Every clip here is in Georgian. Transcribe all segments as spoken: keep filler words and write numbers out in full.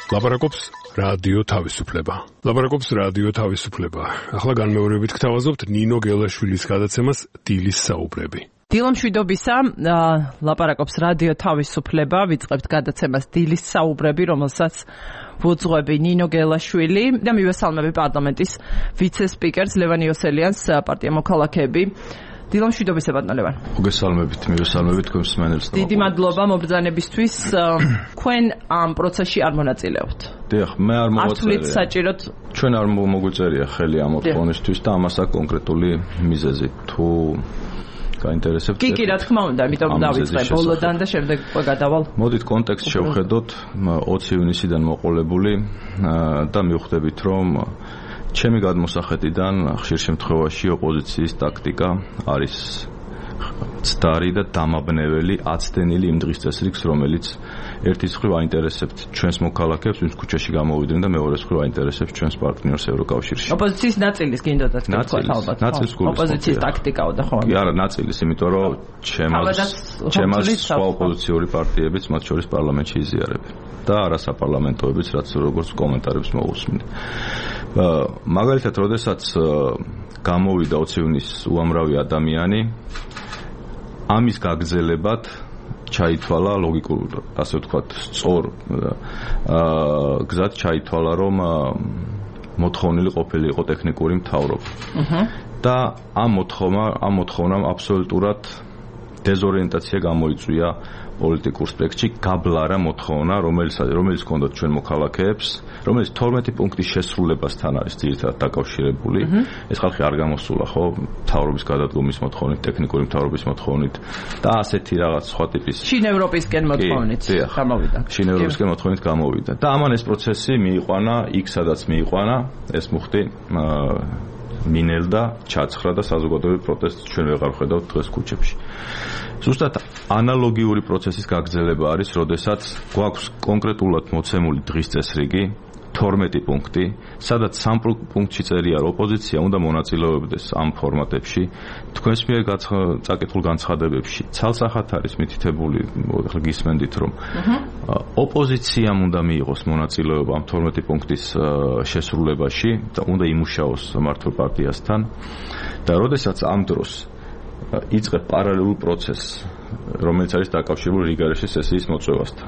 ლაპარაკობს რადიო თავისუფლება. ლაპარაკობს რადიო თავისუფლება. ახლა განმეორებით გთავაზობთ ნინო გელაშვილის გადაცემას დილის საუბრები. დილომშვიდობისა, ლაპარაკობს რადიო თავისუფლება, ვიწყებთ გადაცემას დილის საუბრები, რომელსაც ვუძღვები ნინო გელაშვილი და მივესალმები პარლამენტის ვიცე-სპიკერს ლევან იოსელიანს, პარტია მოქალაქეები. დილომშვიდობისა, ბატონო ლევან. მოგესალმებით, მივესალმებით თქვენს მსმენელს. დიდი მადლობა მობრძანებისთვის. თქვენ ამ პროცესში არ მონაწილეობთ. დიახ, მე არ მოვაწერია. ართულით საჭიროთ. ჩვენ არ მოგვიწერია ხელი ამ მოთხოვნისთვის და ამას აქვს კონკრეტული მიზეზი. თუ გაინტერესებთ. კი, კი, რა თქმა უნდა, ამიტომ დავიწყე ბოლოდან და შემდეგ გადავალ. მოდით კონტექსტ შევხედოთ ოცი ივნისიდან მოყოლებული და მივხვდებით, რომ ჩემი გადმოსახედიდან ხშირ შემთხვევაში ოპოზიციის ტაქტიკა არის ცდარი და დამაბნეველი, აცდენილი იმ დღის წესრიგს, რომელიც ერთის მხრივ აინტერესებთ ჩვენს მოქალაქეებს, ვინც ქუჩაში გამოვიდნენ და მეორეს მხრივ აინტერესებს ჩვენს პარტნიორს ევროკავშირში. ოპოზიციის ნაწილის გინდოდათ თქვა ალბათ. ნაწილის გულისხმობ. ოპოზიციის ტაქტიკაო და ხო? კი, არა, ნაწილის, იმიტომ რომ ჩემას ჩემას სხვა ოპოზიციური პარტიებიც, მათ შორის პარლამენტში იზიარებენ და არასაპარლამენტოებიც, რაც როგორც კომენტარებს მოусმინე. მაგალითად, როდესაც გამოვიდა ოცი ივნისს უამრავი ადამიანი, ამის გაგრძელებად ჩაითვალა ლოგიკურ, ასე ვთქვათ, სწორ გზად ჩაითვალა, რომ მოთხოვნილი ყოფილი იყო ტექნიკური მთავრობა. და ამ მოთხოვნა, ამ მოთხოვნამ აბსოლუტურად დეზორიენტაცია გამოიწვია პოლიტიკურ სპექტრში, გაბლარა მოთხოვნა, რომელიც რომელიც ჰქონდათ ჩვენ მოქალაქეებს, რომელიც თორმეტი პუნქტის შესრულებასთან არის ძირითადად დაკავშირებული. ეს ხალხი არ გამოსულა, ხო, მთავრობის გადადგომის მოთხოვნით, ტექნიკური მთავრობის მოთხოვნით და ასეთი რაღაც სხვა ტიპის შინ ევროპისკენ მოთხოვნით გამოვიდა. შინ ევროპისკენ მოთხოვნით გამოვიდა. და ამან ეს პროცესი მიიყვანა იქ, სადაც მიიყვანა, ეს მუხტი მინელდა, ჩაცხრა და საზოგადოებრივი პროტესტი ჩვენ ვეღარ ვხედავთ დღეს ქუჩებში. ზუსტად ანალოგიური პროცესის გაგრძელება არის, როდესაც გვაქვს კონკრეტულად მოცემული დღის წესრიგი, თორმეტი პუნქტი, სადაც სამ პუნქტში წერია, რომ ოპოზიცია უნდა მონაწილეობდეს ამ ფორმატებში, თქვენს მიერ წაკითხულ განცხადებებში. ცალსახად არის მითითებული, ახლა გისმენდით, რომ ოპოზიციამ უნდა მიიღოს მონაწილეობა ამ თორმეტი პუნქტის შესრულებაში და უნდა იმუშაოს მართლ პარტიასთან და როდესაც ამ დროს იწყებ პარალელურ პროცესს, რომელიც არის დაკავშირებული რიგარეშე სესიის მოწვევასთან.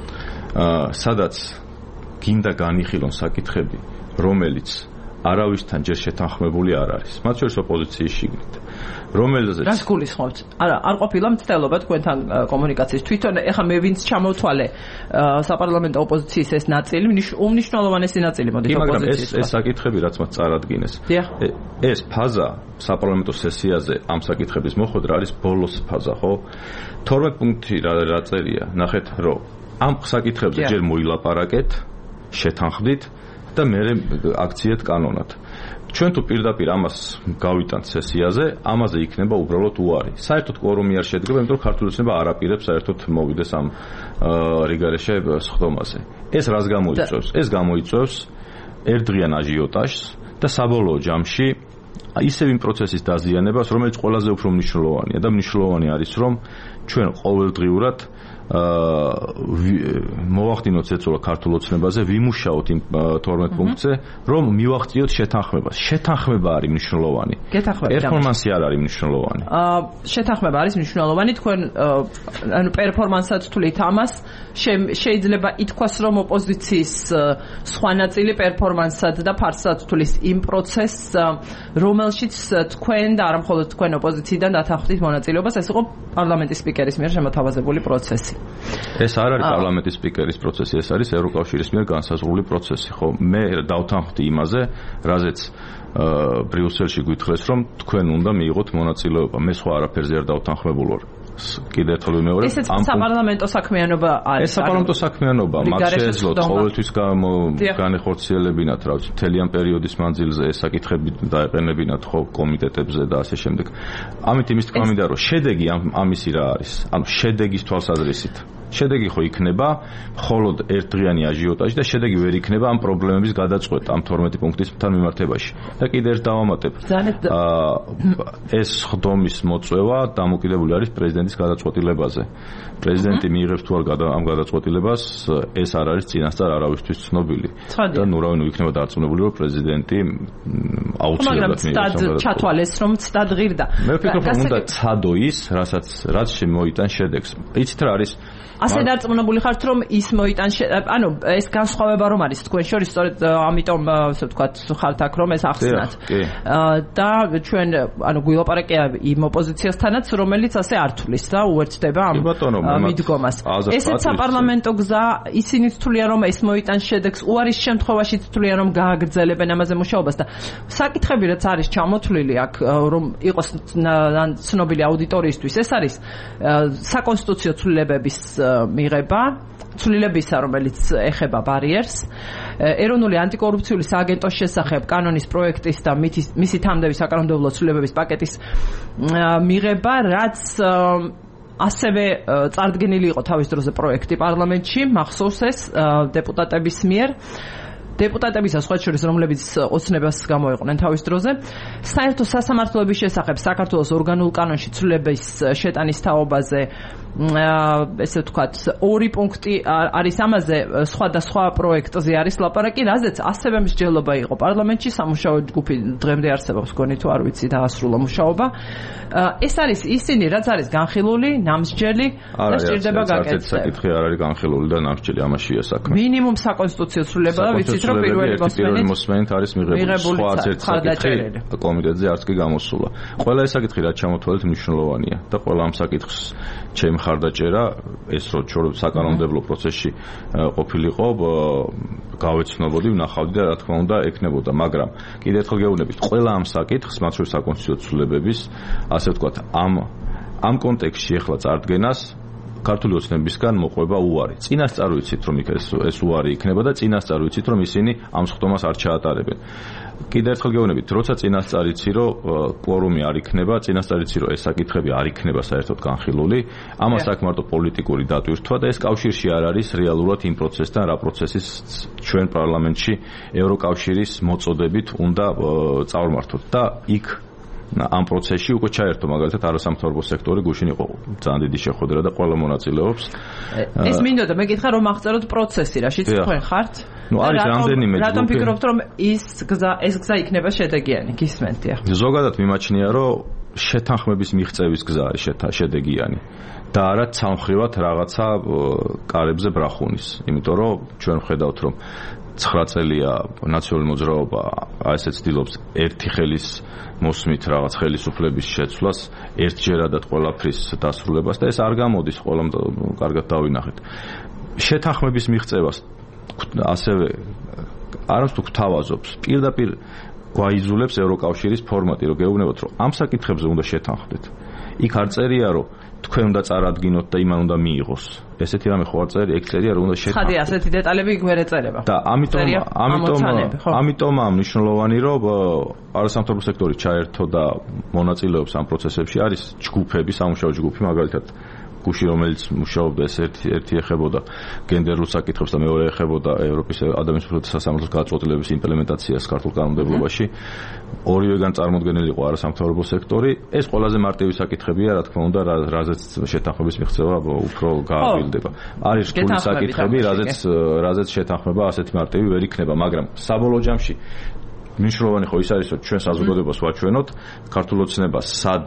სადაც გინდა განიხილონ საკითხები, რომელიც არავისთან ჯერ შეთანხმებული არ არის. მათ შორის ოპოზიციის შიგნით. რომელზეც რას გულისხმობთ? არა, არ ყოფილა მცდელობა თქვენთან კომუნიკაციის. თვითონ ეხა მე ვინც ჩამოვთვალე საპარლამენტო ოპოზიციის ეს ნაწილი, უმნიშვნელოვანესი ნაწილი მოდით ოპოზიციის. ეს ეს საკითხები, რაც მათ წარადგინეს. ეს ფაზა საპარლამენტო სესიაზე ამ საკითხების მოხვედრა არის ბოლოს ფაზა, ხო? თორმეტ პუნქტი რა წერია? ნახეთ, რომ ამ საკითხებზე ჯერ მოილაპარაკეთ, შეთანხმდით და მე აქციეთ კანონად. ჩვენ თუ პირდაპირ ამას გავიტანთ სესიაზე, ამაზე იქნება უბრალოდ უარი. საერთოდ კვორუმი არ შედგება, იმიტომ რომ ქართული ოცნება არ აპირებს საერთოდ მოვიდეს ამ რიგარეშე სხდომაზე. ეს რას გამოიწვევს? ეს გამოიწვევს ერთდღიან აჟიოტაჟს და საბოლოო ჯამში ისევ იმ პროცესის დაზიანებას, რომელიც ყველაზე უფრო მნიშვნელოვანია და მნიშვნელოვანი არის, რომ ჩვენ ყოველდღიურად მოვახდინოთ ზეწოლა ქართულ ოცნებაზე, ვიმუშაოთ იმ თორმეტ პუნქტზე, რომ მივახციოთ შეთანხმებას. შეთანხმება არის მნიშვნელოვანი. პერფორმანსი არ არის მნიშვნელოვანი. შეთანხმება არის მნიშვნელოვანი. თქვენ ანუ პერფორმანსად თვლით ამას, შეიძლება ითქვას, რომ ოპოზიციის სხვა ნაწილი პერფორმანსად და ფარსად თვლის იმ პროცესს, რომელშიც თქვენ და არა მხოლოდ თქვენ ოპოზიციიდან დათანხმდით მონაწილეობას, ეს იყო პარლამენტის სპიკერის მიერ შემოთავაზებული პროცესი. ეს არ არის პარლამენტის სპიკერის პროცესი, ეს არის ევროკავშირის მიერ განსაზღვრული პროცესი, ხო? მე დავთანხმდი იმაზე, რაზეც ბრიუსელში გითხრეს, რომ თქვენ უნდა მიიღოთ მონაწილეობა. მე სხვა არაფერზე არ დავთანხმებულ ვარ. კიდევ ერთხელ ვიმეორებ, ეს საპარლამენტო საქმიანობა არის. ეს საპარლამენტო საქმიანობა, მათ შეეძლოთ ყოველთვის განეხორციელებინათ, რა ვიცი, მთელი ამ პერიოდის მანძილზე ეს საკითხები დაეყენებინათ ხო კომიტეტებზე და ასე შემდეგ. ამით იმის თქმა მინდა, რომ შედეგი ამისი რა არის? ანუ შედეგის თვალსაზრისით შედეგი ხო იქნება მხოლოდ ერთდღიანი აჟიოტაჟი და შედეგი ვერ იქნება ამ პრობლემების გადაწყვეტა ამ თორმეტი პუნქტისთან მიმართებაში. და კიდევ ერთ დავამატებ. ეს ხდომის მოწვევა დამოკიდებული არის პრეზიდენტის გადაწყვეტილებაზე. პრეზიდენტი მიიღებს თუ არ ამ გადაწყვეტილებას, ეს არ არის წინასწარ არავისთვის ცნობილი. და ნუ რავი, ნუ იქნება დარწმუნებული, რომ პრეზიდენტი აუცილებლად მიიღებს ამ ჩათვალეს, რომ ცდად ღირდა. მე ვფიქრობ, რომ უნდა ცადო ის, რასაც რაც შემოიტან შედეგს. იცით რა არის? ასე დარწმუნებული ხართ, რომ ის მოიტან, ანუ ეს განსხვავება რომ არის თქვენ შორის, სწორედ ამიტომ ასე ვთქვათ, ხართ აქ რომ ეს ახსნათ. და ჩვენ ანუ გვილაპარაკია იმ ოპოზიციასთანაც, რომელიც ასე არ თulis და უერთდება ამ მიდგომას. ესეც საპარლამენტო გზა, ისინი თვლიან რომ ეს მოიტან შედეგს, უარის შემთხვევაში თვლიან რომ გააგრძელებენ ამაზე მუშაობას და საკითხები რაც არის ჩამოთვლილი აქ, რომ იყოს ცნობილი აუდიტორიისთვის, ეს არის საკონსტიტუციო ცვლილებების მიღება, ცვლილებისა, რომელიც ეხება ბარიერს, ეროვნული ანტიკორუფციული სააგენტოს შესახებ კანონის პროექტის და მისი თანამდებობის საკანონმდებლო ცვლილებების პაკეტის მიღება, რაც ასევე წარდგენილი იყო თავის დროზე პროექტი პარლამენტში, მახსოვს ეს დეპუტატების მიერ. დეპუტატებისა სხვა შორის რომლებიც ოცნებას გამოიყვნენ თავის დროზე, საერთო სასამართლოების შესახებ საქართველოს ორგანულ კანონში ცვლილების შეტანის თაობაზე ესე ვთქვათ, ორი პუნქტი არის ამაზე, სხვადასხვა პროექტზე არის ლაპარაკი, რაზეც ასევე მსჯელობა იყო პარლამენტში, სამუშაო ჯგუფი დღემდე არსებობს, გონი თუ არ ვიცი, დაასრულა მუშაობა. ეს არის ისინი, რაც არის განხილული, ნამსჯელი და სჭირდება გაკეთება. არც საკითხი არ არის განხილული და ნამსჯელი, ამაშია საქმე. მინიმუმ საკონსტიტუციო ცვლილება და ვიცით, რომ პირველი მოსმენით არის მიღებული, სხვა არც ერთ საკითხი კომიტეტზე არც კი გამოსულა. ყველა ეს საკითხი რაც ჩამოთვალეთ მნიშვნელოვანია და ყველა ამ საკითხს ჩემ ხარდაჭერა ეს რო საკანონმდებლო პროცესში ყოფილიყო, გავეცნობოდი, ვნახავდი და რა თქმა უნდა ეკნებოდა, მაგრამ კიდევ ერთხელ გეუბნებით, ყველა ამ საკითხს, მათ შორის საკონსტიტუციო ცვლილებების, ასე ვთქვათ, ამ ამ კონტექსტში ახლა წარდგენას ქართული ოცნებისგან მოყვება უარი. წინასწარ ვიცით, რომ ეს ეს უარი იქნება და წინასწარ ვიცით, რომ ისინი ამ სხდომას არ ჩაატარებენ. კიდევ ერთხელ გეუბნებით, როცა წინასწარ იცი, რომ კვორუმი არ იქნება, წინასწარ იცი, რომ ეს საკითხები არ იქნება საერთოდ განხილული, ამას აქვს მარტო პოლიტიკური დატვირთვა და ეს კავშირში არ არის რეალურად იმ პროცესთან, რა პროცესის ჩვენ პარლამენტში ევროკავშირის მოწოდებით უნდა წავმართოთ და იქ ამ პროცესში უკვე ჩაერთო მაგალითად არასამთავრობო სექტორი, გუშინ იყო ძალიან დიდი შეხვედრა და ყველა მონაწილეობს. ეს მინდოდა მეკითხა რომ აღწეროთ პროცესი, რაშიც თქვენ ხართ? ნუ არის რამდენიმე ჯგუფი. რატომ ფიქრობთ რომ ის გზა ეს გზა იქნება შედეგიანი? გისმენთ ახლა. ზოგადად მიმაჩნია რომ შეთანხმების მიღწევის გზა არის შედეგიანი და არა ცალმხრივად რაღაცა კარებზე ბრახუნის. იმიტომ რომ ჩვენ ვხედავთ რომ ცხრა წელია ნაციონალური მოძრაობა ასე ცდილობს ერთი ხელის მოსმით რაღაც ხელისუფლების შეცვლას, ერთჯერადად ყველაფრის დასრულებას და ეს არ გამოდის, ყველამ კარგად დავინახეთ. შეთანხმების მიღწევას ასევე არამც თუ გთავაზობს, პირდაპირ გვაიძულებს ევროკავშირის ფორმატი, რომ გეუბნებოთ, რომ ამ საკითხებზე უნდა შეთანხმდეთ. იქ არ წერია, რომ თქვენ უნდა წარადგინოთ და იმან უნდა მიიღოს. ესეთი რამე ხო არ წერია, ეგ წერია, რომ უნდა შეთანხმდეთ. ხადი ასეთი დეტალები იქ ვერ ეწერება. და ამიტომ ამიტომ ამიტომ მნიშვნელოვანი, რომ არასამთავრობო სექტორი ჩაერთო და მონაწილეობს ამ პროცესებში, არის ჯგუფები, სამუშაო ჯგუფი, მაგალითად გუში, რომელიც მუშაობდა, ეს ერთი ერთი ეხებოდა გენდერულ საკითხებს და მეორე ეხებოდა ევროპის ადამიანის უფლებათა სასამართლოს გადაწყვეტილების იმპლემენტაციას ქართულ კანონმდებლობაში. ორივეგან წარმოდგენილი იყო არასამთავრობო სექტორი. ეს ყველაზე მარტივი საკითხებია, რა თქმა უნდა, რაზეც შეთანხმების მიღწევა უფრო გააგრძელდება. არის რთული საკითხები, რაზეც რაზეც შეთანხმება ასეთი მარტივი ვერ იქნება, მაგრამ საბოლოო ჯამში მნიშვნელოვანი ხო ის არის, რომ ჩვენ საზოგადოებას ვაჩვენოთ ქართულ ოცნებას სად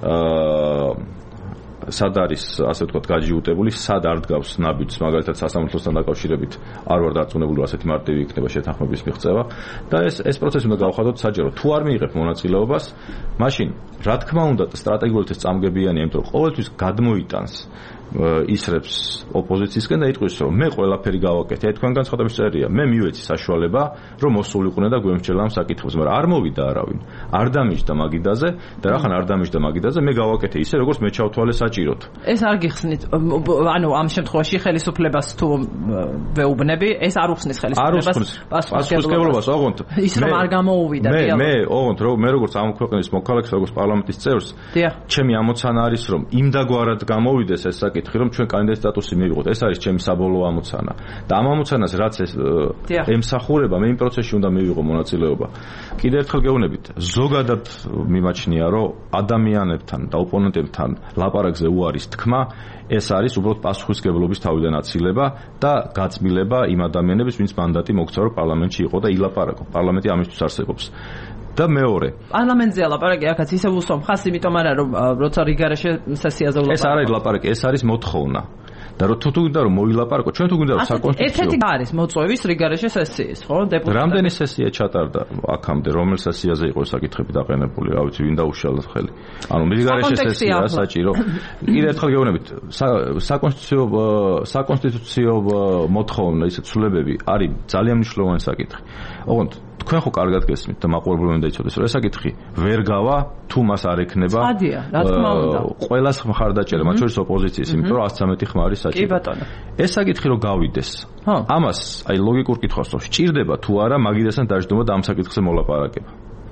აა სად არის, ასე ვთქვათ, გაჯიუტებული, სად არ დგავს ნაბიჯს, მაგალითად სასამართლოსთან დაკავშირებით არ ვარ დარწმუნებული, რომ ასეთი მარტივი იქნება შეთანხმების მიღწევა და ეს ეს პროცესი უნდა გავხადოთ საჯარო. თუ არ მიიღებ მონაწილეობას, მაშინ რა თქმა უნდა სტრატეგიულად ეს წამგებიანია, იმიტომ რომ ყოველთვის გადმოიტანს ისრებს ოპოზიციისგან და იტყვის, რომ მე ყველაფერი გავაკეთე, თქვენ განცხადების წერია, მე მივეცი საშუალება, რომ მოსულიყვნენ და გვემრჩელა ამ საკითხებზე, მაგრამ არ მოვიდა არავინ. არ დამიჯდა მაგიდაზე და რახან არ დამიჯდა მაგიდაზე, მე გავაკეთე ისე, როგორც მე ჩავთვალე საჭიროდ. ეს არ გიხსნით, ანუ ამ შემთხვევაში ხელისუფლებას თუ ვეუბნები, ეს არ უხსნის ხელისუფლებას პასუხისმგებლობას, ოღონდ ის რომ არ გამოუვიდა. მე მე ოღონდ რომ მე როგორც ამ ქვეყნის მოქალაქეს, როგორც პარლამენტის წევრს, ჩემი ამოცანა არის, რომ იმდაგვარად გამოვიდეს ეს საკითხი, საკითხი, რომ ჩვენ კანდიდატის სტატუსი მივიღოთ. ეს არის ჩემი საბოლოო ამოცანა. და ამ ამოცანას რაც ეს ემსახურება, მე იმ პროცესში უნდა მივიღო მონაწილეობა. კიდევ ერთხელ გეუბნებით, ზოგადად მიმაჩნია, რომ ადამიანებთან და ოპონენტებთან ლაპარაკზე უარის თქმა ეს არის უბრალოდ პასუხისმგებლობის თავიდან აცილება და გაწმილება იმ ადამიანების, ვინც მანდატი მოგცა, რომ პარლამენტში იყო და ილაპარაკო. პარლამენტი ამისთვის არსებობს. და მეორე პარლამენტზე ლაპარაკი აქაც ისე უსვამ ხას, იმიტომ არა რომ როცა რიგარეშე სესიაზე ვლაპარაკო. ეს არ არის ლაპარაკი, ეს არის მოთხოვნა. და რო თუ თუ გინდა რომ მოილაპარაკო, ჩვენ თუ გინდა რომ საკონსტიტუციო ერთ-ერთი არის მოწვევის რიგარეშე სესიის, ხო? დეპუტატები. რამდენი სესია ჩატარდა აქამდე, რომელ სესიაზე იყო საკითხები დაყენებული, რა ვიცი, ვინ დაუშალდა ხელი. ანუ რიგარეშე სესია საჭირო. კიდევ ერთხელ გეუბნებით, საკონსტიტუციო საკონსტიტუციო მოთხოვნა, ისე ცვლილებები არის ძალიან მნიშვნელოვანი საკითხი. ოღონდ თქვენ ხო კარგად გესმით და მაყურებელმა უნდა იცოდეს, რომ ეს საკითხი ვერ გავა, თუ მას არ ექნება. ხადია, რა თქმა უნდა. ყველას მხარდაჭერა, მათ შორის ოპოზიციის, იმიტომ რომ ათს ცხრამეტი ხმა არის საჭირო. კი ბატონო. ეს საკითხი რო გავიდეს. ამას, აი ლოგიკურ კითხვას რო სჭირდება თუ არა მაგიდასთან დაждობა და ამ საკითხზე მოლაპარაკება.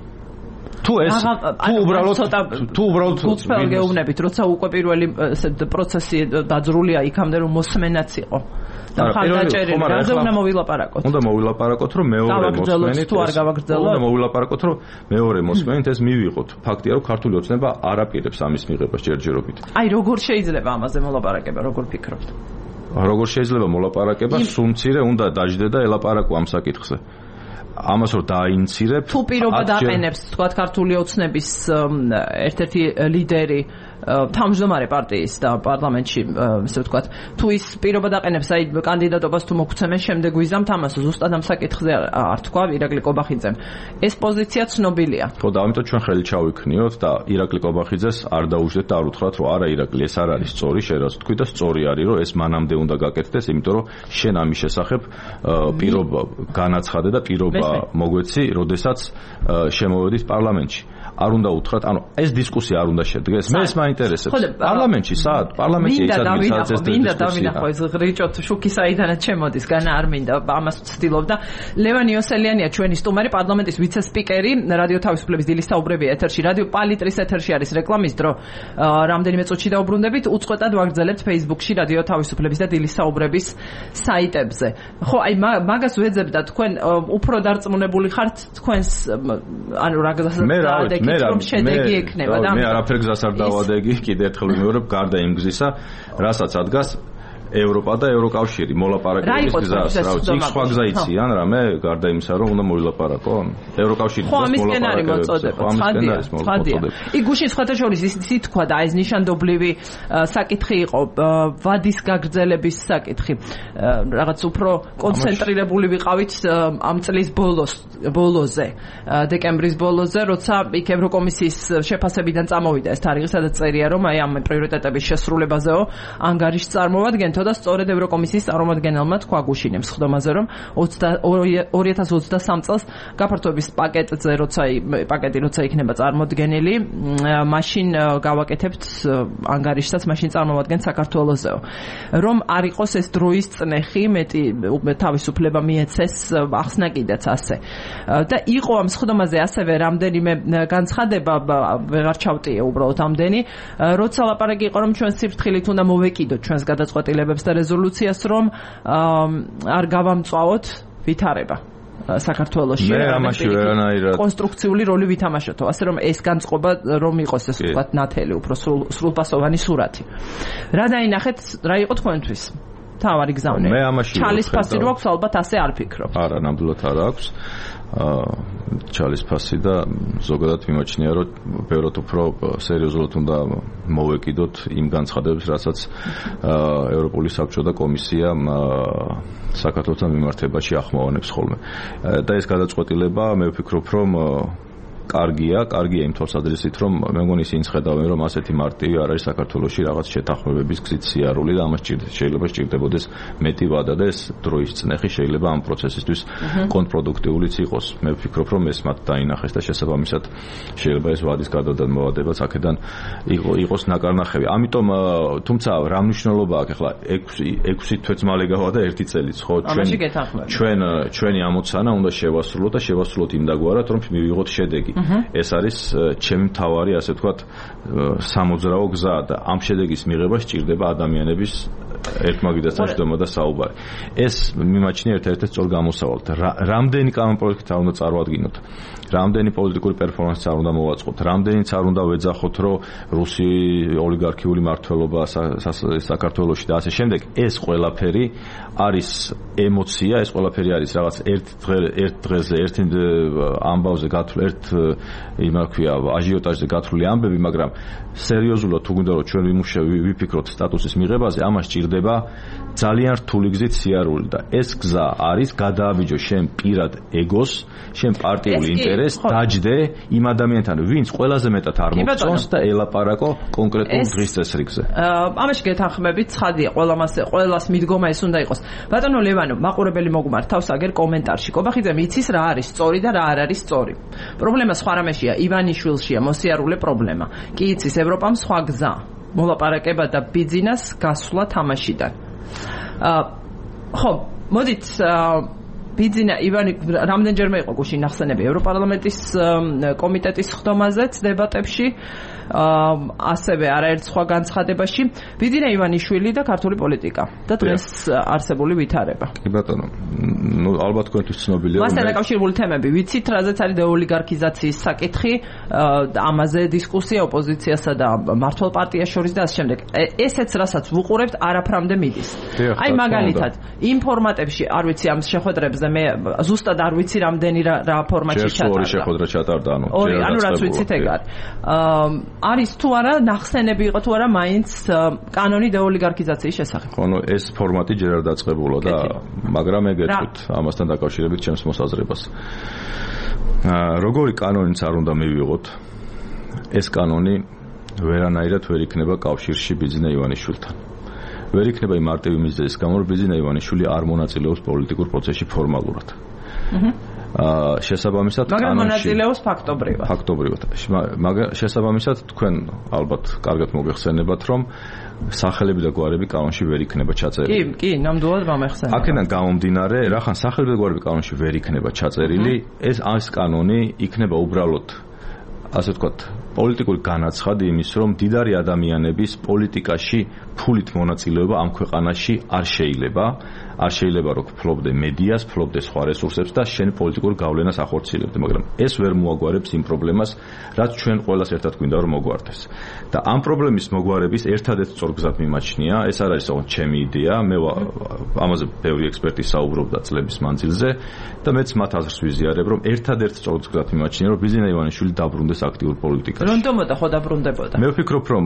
თუ ეს თუ უბრალოდ თუ უბრალოდ გულწრფელ გეუბნებით, როცა უკვე პირველი პროცესი დაძრულია იქამდე რომ მოსმენაც იყო. და ხარდაჭერილი რაზე უნდა მოვილაპარაკოთ? უნდა მოვილაპარაკოთ, რომ მეორე მოსმენით თუ არ გავაგრძელოთ. უნდა მოვილაპარაკოთ, რომ მეორე მოსმენით ეს მივიღოთ. ფაქტია, რომ ქართული ოცნება არ აპირებს ამის მიღებას ჯერჯერობით. აი, როგორ შეიძლება ამაზე მოლაპარაკება, როგორ ფიქრობთ? როგორ შეიძლება მოლაპარაკება? სუმცირე უნდა დაждდე და ელაპარაკო ამ საკითხზე. ამას რომ დაინცირებ, თუ პირობა დაყენებს, თქვა ქართული ოცნების ერთ-ერთი ლიდერი თავმჯდომარე პარტიის და პარლამენტში, ესე ვთქვათ, თუ ის პირობა დაყენებს, აი კანდიდატობას თუ მოგცემენ, შემდეგ ვიზამთ ამას, ზუსტად ამ საკითხზე არ თქვა ირაკლი კობახიძემ. ეს პოზიცია ცნობილია. ხო, და ამიტომ ჩვენ ხელი ჩავიქნიოთ და ირაკლი კობახიძეს არ დაუშვეთ და არ უთხრათ, რომ არა ირაკლი, ეს არ არის სწორი, შენ რაც თქვი და სწორი არის, რომ ეს მანამდე უნდა გაკეთდეს, იმიტომ რომ შენ ამის შესახებ პირობა განაცხადე და პირობა მოგვეცი, როდესაც შემოვედით პარლამენტში. არ უნდა უთხრათ, ანუ ეს დისკუსია არ უნდა შედგეს. მე ეს მაინტერესებს. პარლამენტში სად? პარლამენტში ის ადგილი სადაც ეს დისკუსია. მინდა დავინახო ეს ღრიჭოთ შუქი საიდანაც შემოდის, განა არ მინდა ამას ვცდილობდა. ლევან იოსელიანია ჩვენი სტუმარი, პარლამენტის ვიცე-სპიკერი, რადიო თავისუფლების დილის საუბრები ეთერში, რადიო პალიტრის ეთერში არის რეკლამის დრო. რამდენიმე წუთში დაუბრუნდებით, უწყვეტად ვაგრძელებთ Facebook-ში რადიო თავისუფლების და დილის საუბრების საიტებზე. ხო, აი მაგას ვეძებ და თქვენ უფრო დარწმუნებული ხართ თქვენს ანუ რა მე რომ შედეგი ექნება და მე არაფერ გზას არ დავადეგი, კიდევ ერთხელ ვიმეორებ, გარდა იმ გზისა, რასაც ადგას ევროპა და ევროკავშირი მოლაპარაკების გზას, რა ვიცი, იქ სხვა გზა იციან რამე, გარდა იმისა, რომ უნდა მოვილაპარაკო ევროკავშირის მოლაპარაკებებს. ხადია, ხადია. იქ გუშინ სხვათა შორის ისიც თქვა და ეს ნიშანდობლივი საკითხი იყო, ვადის გაგრძელების საკითხი. რაღაც უფრო კონცენტრირებული ვიყავით ამ წლის ბოლოს, ბოლოზე, დეკემბრის ბოლოზე, როცა იქ ევროკომისიის შეფასებიდან წამოვიდა ეს თარიღი, სადაც წერია, რომ აი ამ პრიორიტეტების შესრულებაზეო ანგარიშს წარმოადგენთ და სწორედ ევროკომისიის წარმომადგენელმა თქვა გუშინ იმ სხდომაზე, რომ ორი ათას ოცდასამ წელს გაფართოების პაკეტზე, როცა პაკეტი როცა იქნება წარმოდგენილი, მაშინ გავაკეთებთ ანგარიშსაც, მაშინ წარმოვადგენთ საქართველოსეო. რომ არ იყოს ეს დროის წნეხი, მეტი თავისუფლება მიეცეს, ახსნა კიდეც ასე. და იყო ამ სხდომაზე ასევე რამდენიმე განცხადება, ვეღარ ჩავტიე უბრალოდ ამდენი, როცა ლაპარაკი იყო, რომ ჩვენ სიფრთხილით უნდა მოვეკიდოთ ჩვენს გადაწყვეტილებებს და რეზოლუციას, რომ არ გავამწვავოთ ვითარება საქართველოში. მე ამაში ვერანაირად კონსტრუქციული როლი ვითამაშოთო, ასე რომ ეს განწყობა რომ იყოს, ეს ვთქვათ, ნათელი, უფრო სრულპასოვანი სურათი. რა დაინახეთ, რა იყო თქვენთვის? თავარი გზავნე. მე ამაში ჩალის ფასი რო აქვს, ალბათ ასე არ ფიქრობ. არა, ნამდვილად არ აქვს. ჩალის ფასი და ზოგადად მიმაჩნია, რომ ბევრად უფრო სერიოზულად უნდა მოვეკიდოთ იმ განცხადებებს, რასაც ევროპული საბჭო და კომისია საქართველოსთან მიმართებაში ახმოვანებს ხოლმე. და ეს გადაწყვეტილება მე ვფიქრობ, რომ კარგია, კარგია იმ თვალსაზრისით, რომ მე მგონი ისინი ხედავენ, რომ ასეთი მარტივი არ არის საქართველოში რაღაც შეთანხმებების გზით სიარული და ამას შეიძლება სჭირდებოდეს მეტი ვადა და ეს დროის წნეხი შეიძლება ამ პროცესისთვის კონტრპროდუქტიულიც იყოს. მე ვფიქრობ, რომ ეს მათ დაინახეს და შესაბამისად შეიძლება ეს ვადის გადადამოადებაც აქედან იყოს ნაკარნახევი. ამიტომ თუმცა რა მნიშვნელობა აქვს ახლა ექვსი თვეც მალე გავა და ერთი წელიც, ხო, ჩვენ ჩვენ ჩვენი ამოცანა უნდა შევასრულოთ და შევასრულოთ იმდაგვარად, რომ მივიღოთ შედეგი. ეს არის ჩემი მთავარი, ასე ვთქვათ, სამოძრაო გზა და ამ შედეგის მიღება სჭირდება ადამიანების ერთმაგიდასთან შედომა და საუბარი. ეს მიმაჩნია ერთ-ერთ სწორ გამოსავალთ. რამდენი კანონპროექტი არ უნდა წარმოადგინოთ, რამდენი პოლიტიკური პერფორმანსი არ უნდა მოვაწყოთ, რამდენიც არ უნდა ვეძახოთ, რომ რუსი ოლიგარქიული მმართველობა საქართველოში და ასე შემდეგ. ეს ყველაფერი არის ემოცია, ეს ყველაფერი არის რაღაც ერთ ერთ დღეზე, ერთ ამბავზე გათვლილი, ერთ იმას ქვია აჟიოტაჟზე გათვლილი ამბები, მაგრამ სერიოზულად თუ გვინდა რომ ჩვენ ვიფიქროთ სტატუსის მიღებაზე, ამას სჭირდება ძალიან რთული გზით სიარული და ეს გზა არის გადააბიჯო შენ პირად ეგოს, შენ პარტიული ინტერესს, დაჯდე იმ ადამიანთან, ვინც ყველაზე მეტად არ მოგწონს და ელაპარაკო კონკრეტულ დღის წესრიგზე. ამაში გეთანხმებით, ცხადია, ყველა მასე, ყველას მიდგომა ეს უნდა იყოს. ბატონო ლევანო, მაყურებელი მოგმართ თავს აგერ კომენტარში. კობახიძე მიცის რა არის სწორი და რა არ არის სწორი. პრობლემა სხვა რამეშია, ივანიშვილშია მოსიარულე პრობლემა. კი იცის ევროპამ სხვა გზა. მოლაპარაკება და ბიძინას გასვლა თამაშიდან. ხო, მოდით ბიძინა ივანი რამდენჯერმე იყო გუშინ ნახსენები ევროპარლამენტის კომიტეტის ხდომაზეც დებატებში, ასევე არაერთ სხვა განცხადებაში. ბიძინა ივანიშვილი და ქართული პოლიტიკა და დღეს არსებული ვითარება. კი ბატონო, ნუ ალბათ თქვენთვის ცნობილია. მასთან დაკავშირებული თემები ვიცით, რაზეც არის დეოლიგარქიზაციის საკითხი, ამაზე დისკუსია ოპოზიციასა და მართლ პარტიას შორის და ასე შემდეგ. ესეც რასაც ვუყურებთ, არაფრამდე მიდის. აი მაგალითად, იმ ფორმატებში არ ვიცი ამ შეხვედრებზე მე ზუსტად არ ვიცი რამდენი რა ფორმატში ჩატარდა. ორი შეხვედრა ჩატარდა, ანუ ორი, ანუ რაც ვიცით ეგ არის. არის თუ არა ნახსენები იყო თუ არა მაინც კანონი დეოლიგარქიზაციის შესახებ. ხო, ნუ ეს ფორმატი ჯერ არ დაწყებულა და მაგრამ ეგ ეთქვით ამასთან დაკავშირებით ჩემს მოსაზრებას. როგორი კანონიც არ უნდა მივიღოთ, ეს კანონი ვერანაირად ვერ იქნება კავშირში ბიძინა ივანიშვილთან. ვერ იქნება იმ მარტივი მიზეზის გამო, რომ ბიძინა ივანიშვილი არ მონაწილეობს პოლიტიკურ პროცესში ფორმალურად. აა შესაბამისად მაგრამ მონაწილეობს ფაქტობრივად. ფაქტობრივად. მაგრამ შესაბამისად თქვენ ალბათ კარგად მოგეხსენებათ, რომ სახელები და გვარები კანონში ვერ იქნება ჩაწერილი. კი, კი, ნამდვილად მომეხსენებათ. აქედან გამომდინარე, რახან სახელები და გვარები კანონში ვერ იქნება ჩაწერილი, ეს ეს კანონი იქნება უბრალოდ ასე ვთქვათ, პოლიტიკური განაცხადი იმის, რომ მდიდარი ადამიანების პოლიტიკაში ფულით მონაწილეობა ამ ქვეყანაში არ შეიძლება, არ შეიძლება რომ ფლობდე მედიას, ფლობდე სხვა რესურსებს და შენ პოლიტიკურ გავლენას ახორციელებდე, მაგრამ ეს ვერ მოაგვარებს იმ პრობლემას, რაც ჩვენ ყველას ერთად გვინდა რომ მოგვარდეს. და ამ პრობლემის მოგვარების ერთადერთ სწორ გზად მიმაჩნია, ეს არ არის ოღონდ ჩემი იდეა, მე ამაზე ბევრი ექსპერტი საუბრობდა წლების მანძილზე და მეც მათ აზრს ვიზიარებ, რომ ერთადერთ სწორ გზად მიმაჩნია, რომ ბიძინა ივანიშვილი დაბრუნდეს აქტიურ პოლიტიკაში. რონდომოდა ხო დაბრუნდებოდა. მე ვფიქრობ, რომ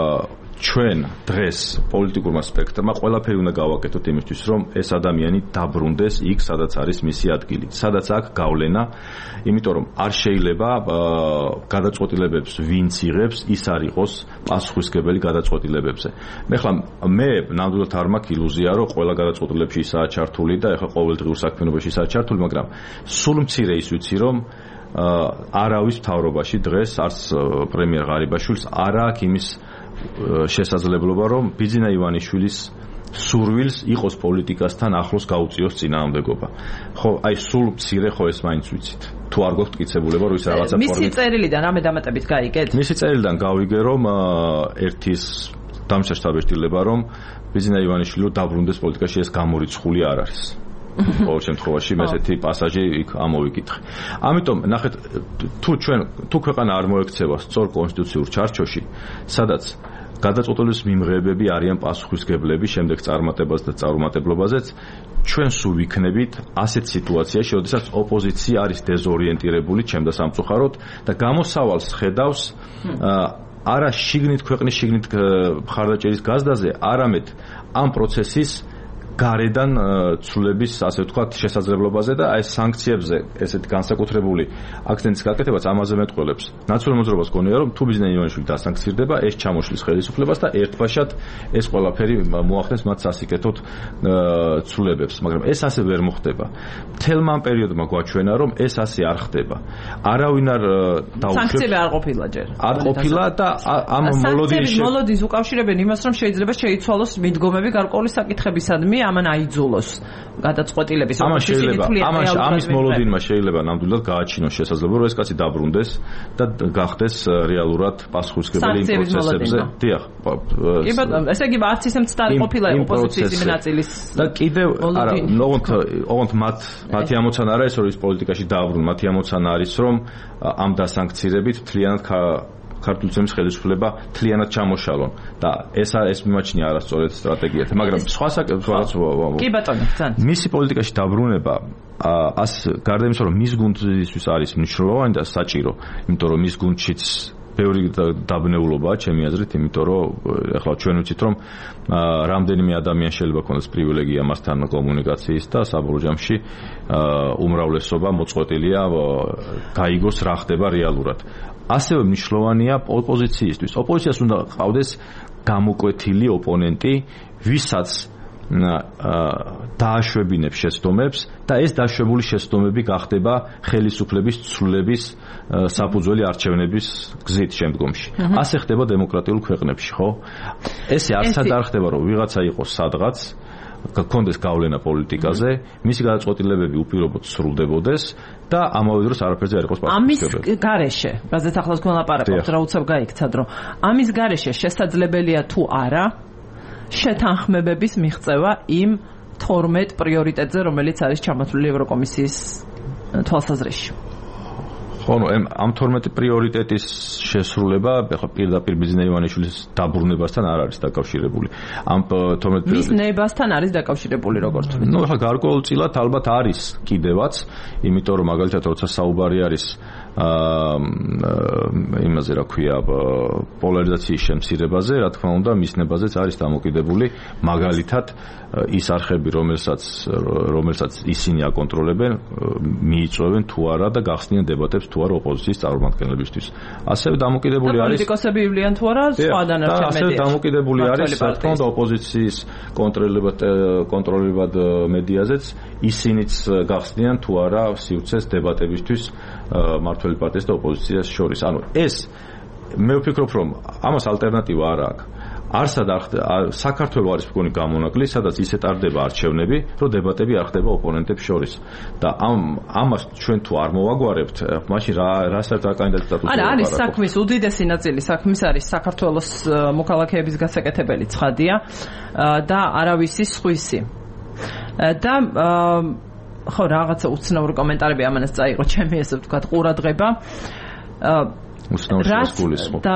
ჩვენ დღეს პოლიტიკურმა სპექტრმა ყველაფერი უნდა გავაკეთოთ იმისთვის, რომ ეს ადამიანი დაბრუნდეს იქ, სადაც არის მისი ადგილი, სადაც აქვს გავლენა, იმიტომ რომ არ შეიძლება გადაწყვეტილებებს ვინც იღებს, ის არ იყოს პასუხისმგებელი გადაწყვეტილებებზე. მე ხლა მე ნამდვილად არ მაქვს ილუზია, რომ ყველა გადაწყვეტილებში ისაა ჩართული და ეხლა ყოველდღიურ საქმიანობაში ისაა ჩართული, მაგრამ სულ მცირე ის ვიცი, რომ არავის მთავრობაში დღეს არც პრემიერ ღარიბაშვილს არ აქვს იმის შესაძლებლობა, რომ ბიძინა ივანიშვილის სურვილს იყოს პოლიტიკასთან ახლოს გაუწიოს წინააღმდეგობა. ხო, აი სულ მცირე ხო ეს მაინც ვიცით. თუ არ გვაქვს მტკიცებულება, რომ ის რაღაცა ფორმით. მისი წერილიდან რამე დამატებით გაიგეთ? მისი წერილიდან გავიგე, რომ ერთის დამჭერს დაბეჭდილება, რომ ბიძინა ივანიშვილი დაბრუნდეს პოლიტიკაში, ეს გამორიცხული არ არის. ყოველ შემთხვევაში მე ესეთი პასაჟი იქ ამოვიკითხე. ამიტომ ნახეთ, თუ ჩვენ თუ ქვეყანა არ მოექცევა სწორ კონსტიტუციურ ჩარჩოში, სადაც გადაწყვეტილების მიმღებები არიან პასუხისმგებლები შემდეგ წარმატებას და წარუმატებლობაზეც, ჩვენ სულ ვიქნებით ასეთ სიტუაციაში, როდესაც ოპოზიცია არის დეზორიენტირებული ჩემდა სამწუხაროდ და გამოსავალს ხედავს არა შიგნით ქვეყნის შიგნით მხარდაჭერის გაზდაზე, არამედ ამ პროცესის გარედან ცვლილების, ასე ვთქვათ, შესაძლებლობაზე და აი სანქციებზე ესეთ განსაკუთრებული აქცენტის გაკეთებაც ამაზე მეტყველებს. ნაციონალურ მოძრაობას გონია, რომ თუ ბიძინა ივანიშვილი დასანქცირდება, ეს ჩამოშლის ხელისუფლებას და ერთბაშად ეს ყველაფერი მოახდენს მათ სასიკეთოდ ცვლილებებს, მაგრამ ეს ასე ვერ მოხდება. მთელმა ამ პერიოდმა გვაჩვენა, რომ ეს ასე არ ხდება. არავინ არ დაუშვებს. სანქციები არ ყოფილა ჯერ. არ ყოფილა და ამ მოლოდინში მოლოდინს უკავშირებენ იმას, რომ შეიძლება შეიცვალოს მიდგომები გარკვეული საკითხებისადმი ამან აიძულოს გადაწყვეტილების ამას შეიძლება ამას ამის მოლოდინმა შეიძლება ნამდვილად გააჩინოს შესაძლებლობა რომ ეს კაცი დაბრუნდეს და გახდეს რეალურად პასუხისმგებელი იმ პროცესებზე. დიახ. კი ბატონო, ესე იგი არც ისე მცდარი ყოფილა ოპოზიციის იმ ნაწილის და კიდევ არა, ოღონდ ოღონდ მათ მათი ამოცანა არა ეს რომ ის პოლიტიკაში დააბრუნონ, მათი ამოცანა არის რომ ამ დასანქცირებით მთლიანად ქართული ცემის ხელისუფლება თლიანად ჩამოშალონ და ეს ეს მიმაჩნია არასწორად სტრატეგიათ, მაგრამ სხვა საკითხი კი ბატონო, ძალიან. მისი პოლიტიკაში დაბრუნება ას გარდა იმისა, რომ მის გუნდისთვის არის მნიშვნელოვანი და საჭირო, იმიტომ რომ მის გუნდშიც ბევრი დაბნეულობაა ჩემი აზრით, იმიტომ რომ ახლა ჩვენ ვიცით რომ რამდენიმე ადამიანს შეიძლება ქონდეს პრივილეგია მასთან კომუნიკაციის და საბოლოო ჯამში უმრავლესობა მოწყვეტილია გაიგოს რა ხდება რეალურად. ასევე მნიშვნელოვანია ოპოზიციისთვის. ოპოზიციას უნდა ყავდეს გამოკვეთილი ოპონენტი, ვისაც დააშვებინებს შეცდომებს და ეს დაშვებული შეცდომები გახდება ხელისუფლების ცვლილების საფუძველი არჩევნების გზით შემდგომში. ასე ხდება დემოკრატიულ ქვეყნებში, ხო? ესე არცად არ ხდება, რომ ვიღაცა იყოს სადღაც გქონდეს გავლენა პოლიტიკაზე, მისი გადაწყვეტილებები უპირობოდ სრულდებოდეს და ამავე დროს არაფერზე არ იყოს პასუხისმგებელი. ამის გარეშე, რაზეც ახლა თქვენ ლაპარაკობთ, რა უცებ გაიქცად, რომ ამის გარეშე შესაძლებელია თუ არა შეთანხმებების მიღწევა იმ თორმეტ პრიორიტეტზე, რომელიც არის ჩამოთვლილი ევროკომისიის თვალსაზრისში. ხო, ნუ ამ თორმეტი პრიორიტეტის შესრულება ახლა პირდაპირ ბიზნეს ივანიშვილის დაბრუნებასთან არ არის დაკავშირებული. ამ თორმეტ მის ნებასთან არის დაკავშირებული როგორც ვთქვით. ნუ ახლა გარკვეულწილად ალბათ არის კიდევაც, იმიტომ რომ მაგალითად როცა საუბარი არის აა იმაზე რა ქვია პოლარიზაციის შემცირებაზე, რა თქმა უნდა, მის ნებაზეც არის დამოკიდებული მაგალითად ის არხები, რომელსაც რომელსაც ისინი აკონტროლებენ, მიიწვევენ თუ არა და გახსნიან დებატებს თუ არა ოპოზიციის წარმომადგენლებისთვის. ასევე დამოკიდებული არის პოლიტიკოსები ივლიან თუ არა სხვა დანარჩენ მედიაში. ასევე დამოკიდებული არის რა თქმა უნდა ოპოზიციის კონტროლებად კონტროლებად მედიაზეც ისინიც გახსნიან თუ არა სივრცეს დებატებისთვის მართველი პარტიის და ოპოზიციას შორის. ანუ ეს მე ვფიქრობ რომ ამას ალტერნატივა არ აქვს. არსად არ საქართველოს არის მგონი გამონაკლისი, სადაც ისე ტარდება არჩევნები, რომ დებატები არ ხდება ოპონენტებს შორის. და ამ ამას ჩვენ თუ არ მოვაგვარებთ, მაშინ რა რასაც რა კანდიდატ სტატუსი არა, არის საქმის უდიდესი ნაწილი საქმის არის საქართველოს მოქალაქეების გასაკეთებელი ცხადია და არავისი სხვისი. და ხო რაღაცა უცნაური კომენტარები ამანაც წაიღო ჩემი ესე ვთქვათ ყურადღება. უცნაური შესგულის ხო? და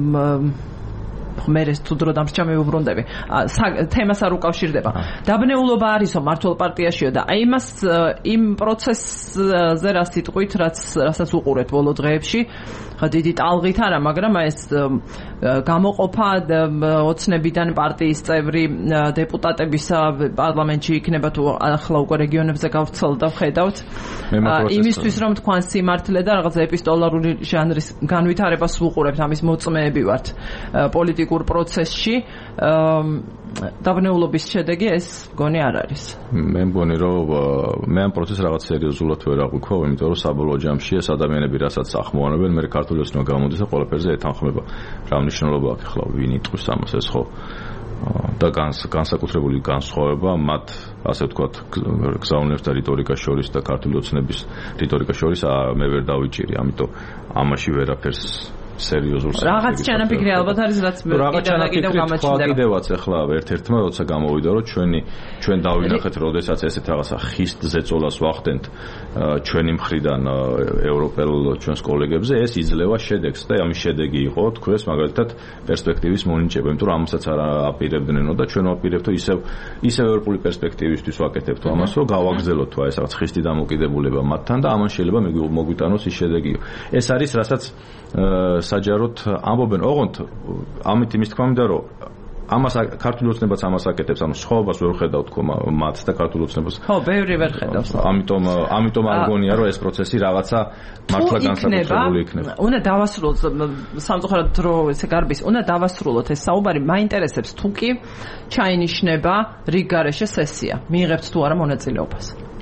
მე ეს თუ დრო დამრჩა მეუბრუნდები. თემას არ უკავშირდება. დაბნეულობა არისო მართლ პარტიაშიო და აი იმას იმ პროცესზე რა სიტყვით, რაც რასაც უყურეთ ბოლო დღეებში, დიდი ტალღით არა, მაგრამ ეს გამოყოფა ოცნებიდან პარტიის წევრი დეპუტატებისა პარლამენტში იქნება თუ ახლა უკვე რეგიონებზე გავრცელდა ვხედავთ. იმისთვის რომ თქვენ სიმართლე და რაღაც ეპისტოლარული ჟანრის განვითარებას ვუყურებთ, ამის მოწმეები ვართ პოლიტიკურ პროცესში. დაბნეულობის შედეგი ეს მგონი არ არის. მე მგონი რომ მე ამ პროცესს რაღაც სერიოზულად ვერ აღვიქვავ, იმიტომ რომ საბოლოო ჯამში ეს ადამიანები რასაც ახმოვანებენ, მე ქართული ოცნება გამოდის და ყველაფერზე ეთანხმება. რა მნიშვნელობა აქვს ახლა ვინ იტყვის ამას ეს ხო? და განსაკუთრებული განსხვავება მათ ასე ვთქვათ გზავნებს და რიტორიკას შორის და ქართული ოცნების რიტორიკას შორის მე ვერ დავიჭირი, ამიტომ ამაში ვერაფერს სერიოზულ რაღაც ჩანაფიქრი ალბათ არის რაც კიდევ კიდევ გამოჩნდება. კიდევაც ახლა ერთ-ერთმა როცა გამოვიდა რომ ჩვენი ჩვენ დავინახეთ როდესაც ესეთ რაღაცა ხის ზეწოლას ვახდენთ ჩვენი მხრიდან ევროპელ ჩვენს კოლეგებზე ეს იძლევა შედეგს და ამის შედეგი იყო თქვენს მაგალითად პერსპექტივის მონიჭება, იმიტომ რომ ამასაც არ აპირებდნენო და ჩვენ ვაპირებთო ისევ ისევ ევროპული პერსპექტივისთვის ვაკეთებთ ამას რომ გავაგზელოთ ეს რაღაც ხისტი დამოკიდებულება მათთან და ამან შეიძლება მოგვიტანოს ის შედეგი. ეს არის რასაც საჯაროდ ამბობენ, ოღონდ ამით იმის თქმა მინდა რომ ამას ქართული ოცნებაც ამას აკეთებს, ანუ სხვაობას ვერ ხედავ თქო მათ და ქართული ოცნებას. ხო, ბევრი ვერ ხედავს. ამიტომ ამიტომ არ გონია რომ ეს პროცესი რაღაცა მართლა განსაკუთრებული იქნება. უნდა დავასრულოთ სამწუხაროდ დრო ესე გარბის, უნდა დავასრულოთ ეს საუბარი, მაინტერესებს თუ კი ჩაინიშნება რიგ გარეშე სესია. მიიღებთ თუ არა მონაწილეობას.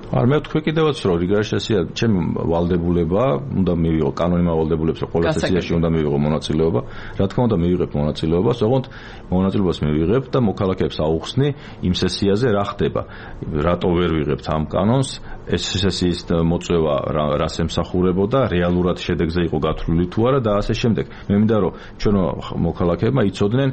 არ მე თქვი კიდევაც რომ რიგარ სესია ჩემი ვალდებულება უნდა მივიღო კანონიმა ვალდებულებს რომ ყველა სესიაში უნდა მივიღო მონაწილეობა რა თქმა უნდა მივიღებ მონაწილეობას ოღონდ მონაწილეობას მივიღებ და მოქალაქეებს აუხსნი იმ სესიაზე რა ხდება რატო ვერ ვიღებთ ამ კანონს ეს სესიის მოწვევა რას ემსახურებოდა რეალურად შედეგზე იყო გათვლილი თუ არა და ასე შემდეგ მე მინდა რომ ჩვენო მოქალაქეებმა იცოდნენ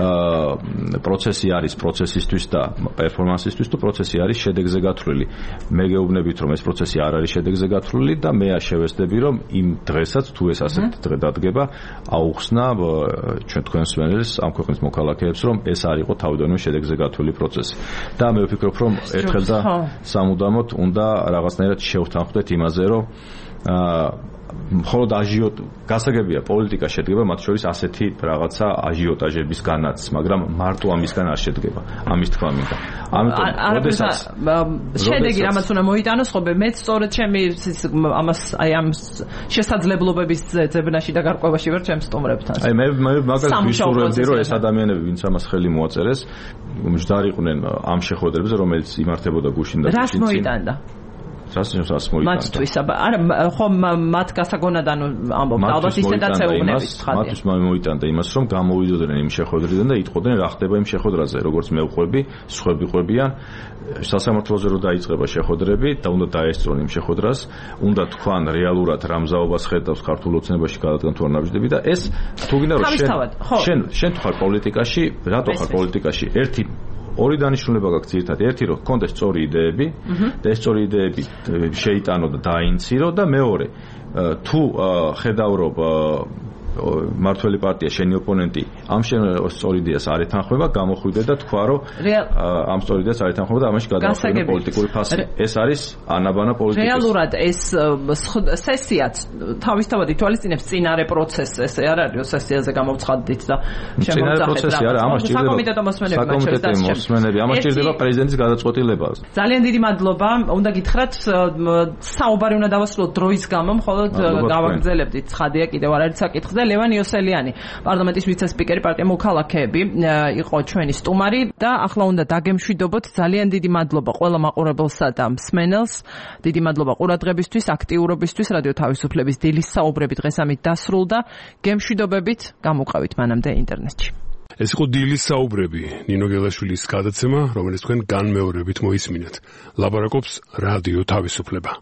პროცესი არის პროცესისთვის და პერფორმანსისთვის თუ პროცესი არის შედეგზე გათვლილი მე გეუბნებით რომ ეს პროცესი არ არის შედეგზე გათვლილი და მე შევეცდები რომ იმ დღესაც თუ ეს ასეთ დღე დადგება აუხსნა ჩვენ თქვენს მენელს ამ ქვეყნის მოქალაქეებს რომ ეს არ იყო თავიდანვე შედეგზე გათვლილი პროცესი და მე ვფიქრობ რომ ერთხელ და სამუდამოდ უნდა რაღაცნაირად შევთანხმდეთ იმაზე რომ მხოლოდ აჟიოტ გასაგებია პოლიტიკა შედგება მათ შორის ასეთი რაღაცა აჟიოტაჟებისგანაც მაგრამ მარტო ამისგან არ შედგება ამის თქმა მინდა ამიტომ როდესაც შედეგი რამაც უნდა მოიტანოს ხო მეც სწორედ ჩემი ამას აი ამ შესაძლებლობების ძებნაში და გარკვევაში ვარ ჩემს სტუმრებთან აი მე მე მაგას ვისურვებდი რომ ეს ადამიანები ვინც ამას ხელი მოაწერეს მჯდარიყვნენ ამ შეხვედრებზე რომელიც იმართებოდა გუშინ და რას მოიტანდა რას მოიტანდა მათთვის არა ხო მათ გასაგონად ანუ ამბობ ალბათ ისედაც ეუბნებით ხალხი მათთვის მოიტანდა იმას რომ გამოვიდოდნენ იმ შეხვედრიდან და იტყოდნენ რა ხდება იმ შეხვედრაზე როგორც მე ვყვები სხვები ყვებიან სასამართლოზე რო დაიწყება შეხვედრები და უნდა დაესწრონ იმ შეხვედრას უნდა თქვან რეალურად რა მზაობას ხედავს ქართულ ოცნებაში გადადგან თუ არ ნაბიჯდები და ეს თუ გინდა რომ შენ შენ თუ ხარ პოლიტიკაში რატო ხარ პოლიტიკაში ერთი ორი დანიშნულება გაქვს ერთად ერთი რომ გქონდეს სწორი იდეები და ეს სწორი იდეები შეიტანო და დაინცირო და მეორე თუ ხედავ რომ მართველი პარტია შენი ოპონენტი ამ შენ სწორ იდეას არ ეთანხმება გამოხვიდე და თქვა რომ ამ სწორ იდეას არ ეთანხმება და ამაში გადაახდე პოლიტიკური ფასი ეს არის ანაბანა პოლიტიკის რეალურად ეს სესიაც თავისთავად ითვალისწინებს წინარე პროცესს ეს არ არის სესიაზე გამოვცხადდით და შემოძახეთ რა ამას საკომიტეტო მოსმენები ამას ჭირდება პრეზიდენტის გადაწყვეტილება ძალიან დიდი მადლობა უნდა გითხრათ საუბარი უნდა დავასრულოთ დროის გამო მხოლოდ გავაგრძელებდით ცხადია კიდევ არ არის საკითხი ლევან იოსელიანი პარლამენტის ვიცე-სპიკერი პარტია მოქალაქეები იყო ჩვენი სტუმარი და ახლა უნდა დაგემშვიდობოთ ძალიან დიდი მადლობა ყველა მაყურებელსა და მსმენელს დიდი მადლობა ყურადღებისთვის აქტიურობისთვის რადიო თავისუფლების დილის საუბრები დღეს ამით დასრულდა გემშვიდობებით გამოვყავით მანამდე ინტერნეტში ეს იყო დილის საუბრები ნინო გელაშვილის გადაცემა რომელიც თქვენ განმეორებით მოისმინეთ ლაპარაკობს რადიო თავისუფლება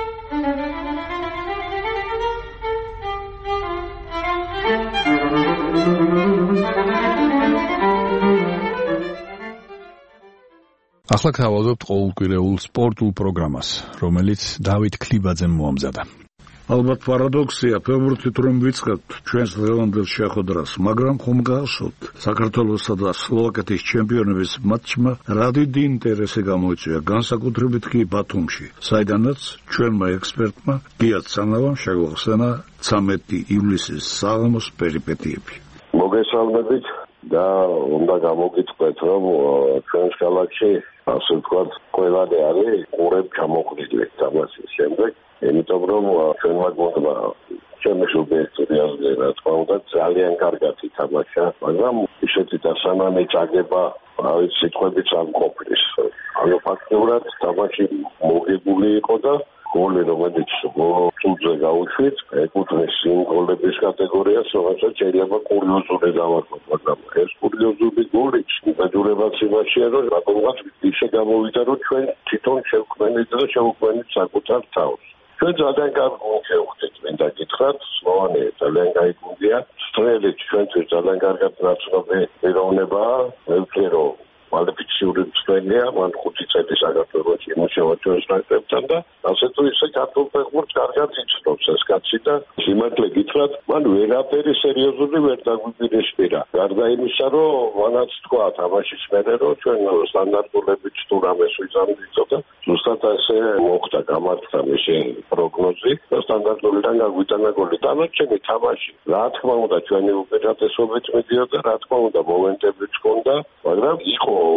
ახლა გავავლებთ ყოველკვირეულ სპორტულ პროგრამას, რომელიც დავით ქლიბაძემ მოამზადა. ალბათ პარადოქსია, ფეხბურთით რომ ვიწყებთ ჩვენს დღევანდელ შეხვედრას, მაგრამ ხომ გახსოვთ, საქართველოსა და სლოვაკეთის ჩემპიონების მატჩმა რა დიდი ინტერესი გამოიწვია, განსაკუთრებით კი ბათუმში, საიდანაც ჩვენმა ექსპერტმა გია ცანავამ შეგვახსენა ცამეტი ივლისის საღამოს პერიპეტიები. მოგესალმებით და უნდა გამოგიწყდეთ, რომ ჩვენს ქალაქში ასე ვთქვათ, ყველანი არის ყურებ ჩამოყრილი თამაშის შემდეგ, იმიტომ რომ ჩვენმა გუნდმა ჩემი სუბიექტივი რა თქმა უნდა ძალიან კარგად ითამაშა, მაგრამ ისეთი დასანამი წაგება, აი სიტყვებიც არ მყოფნის. ანუ ფაქტობრივად თამაში მოგებული იყო და გოლი რომელიც გოლზე გაუშვით, ეკუთვნის იმ გოლების კატეგორიას, რომელსაც შეიძლება კურიოზული დავარქვა, მაგრამ ეს კურიოზული გოლი უბედურებაც იმაშია, რომ რატომღაც ისე გამოვიდა, რომ ჩვენ თვითონ შევქმნით და შევქმნით საკუთარ თავს. ჩვენ ძალიან კარგ გუნდს შევხვდით, მინდა გითხრათ, სლოვანია ძალიან კარგი გუნდია, სტრელიც ჩვენთვის ძალიან კარგად ნაცნობი პიროვნებაა, მე ვფიქრე, რომ კვალიფიციური მწვრთნელია, მან ხუთი წელი საქართველოში იმუშავა ჩვენს ნაკრებთან და ასე თუ ისე ქართულ ფეხბურთს კარგად იცნობს ეს კაცი და სიმართლე გითხრათ, მან ვერაფერი სერიოზული ვერ დაგვიპირისპირა. გარდა იმისა, რომ მანაც თქვა თამაშის მერე, რომ ჩვენ სტანდარტულებით თუ რამეს ვიზამთრით და ზუსტად ასე მოხდა, გამართდა მისი პროგნოზი და სტანდარტულიდან გაგვიტანა გოლი. დანარჩენი თამაში, რა თქმა უნდა, ჩვენი უპირატესობით მიდიოდა, რა თქმა უნდა, მომენტებიც ჰქონდა, მაგრამ იყო ისე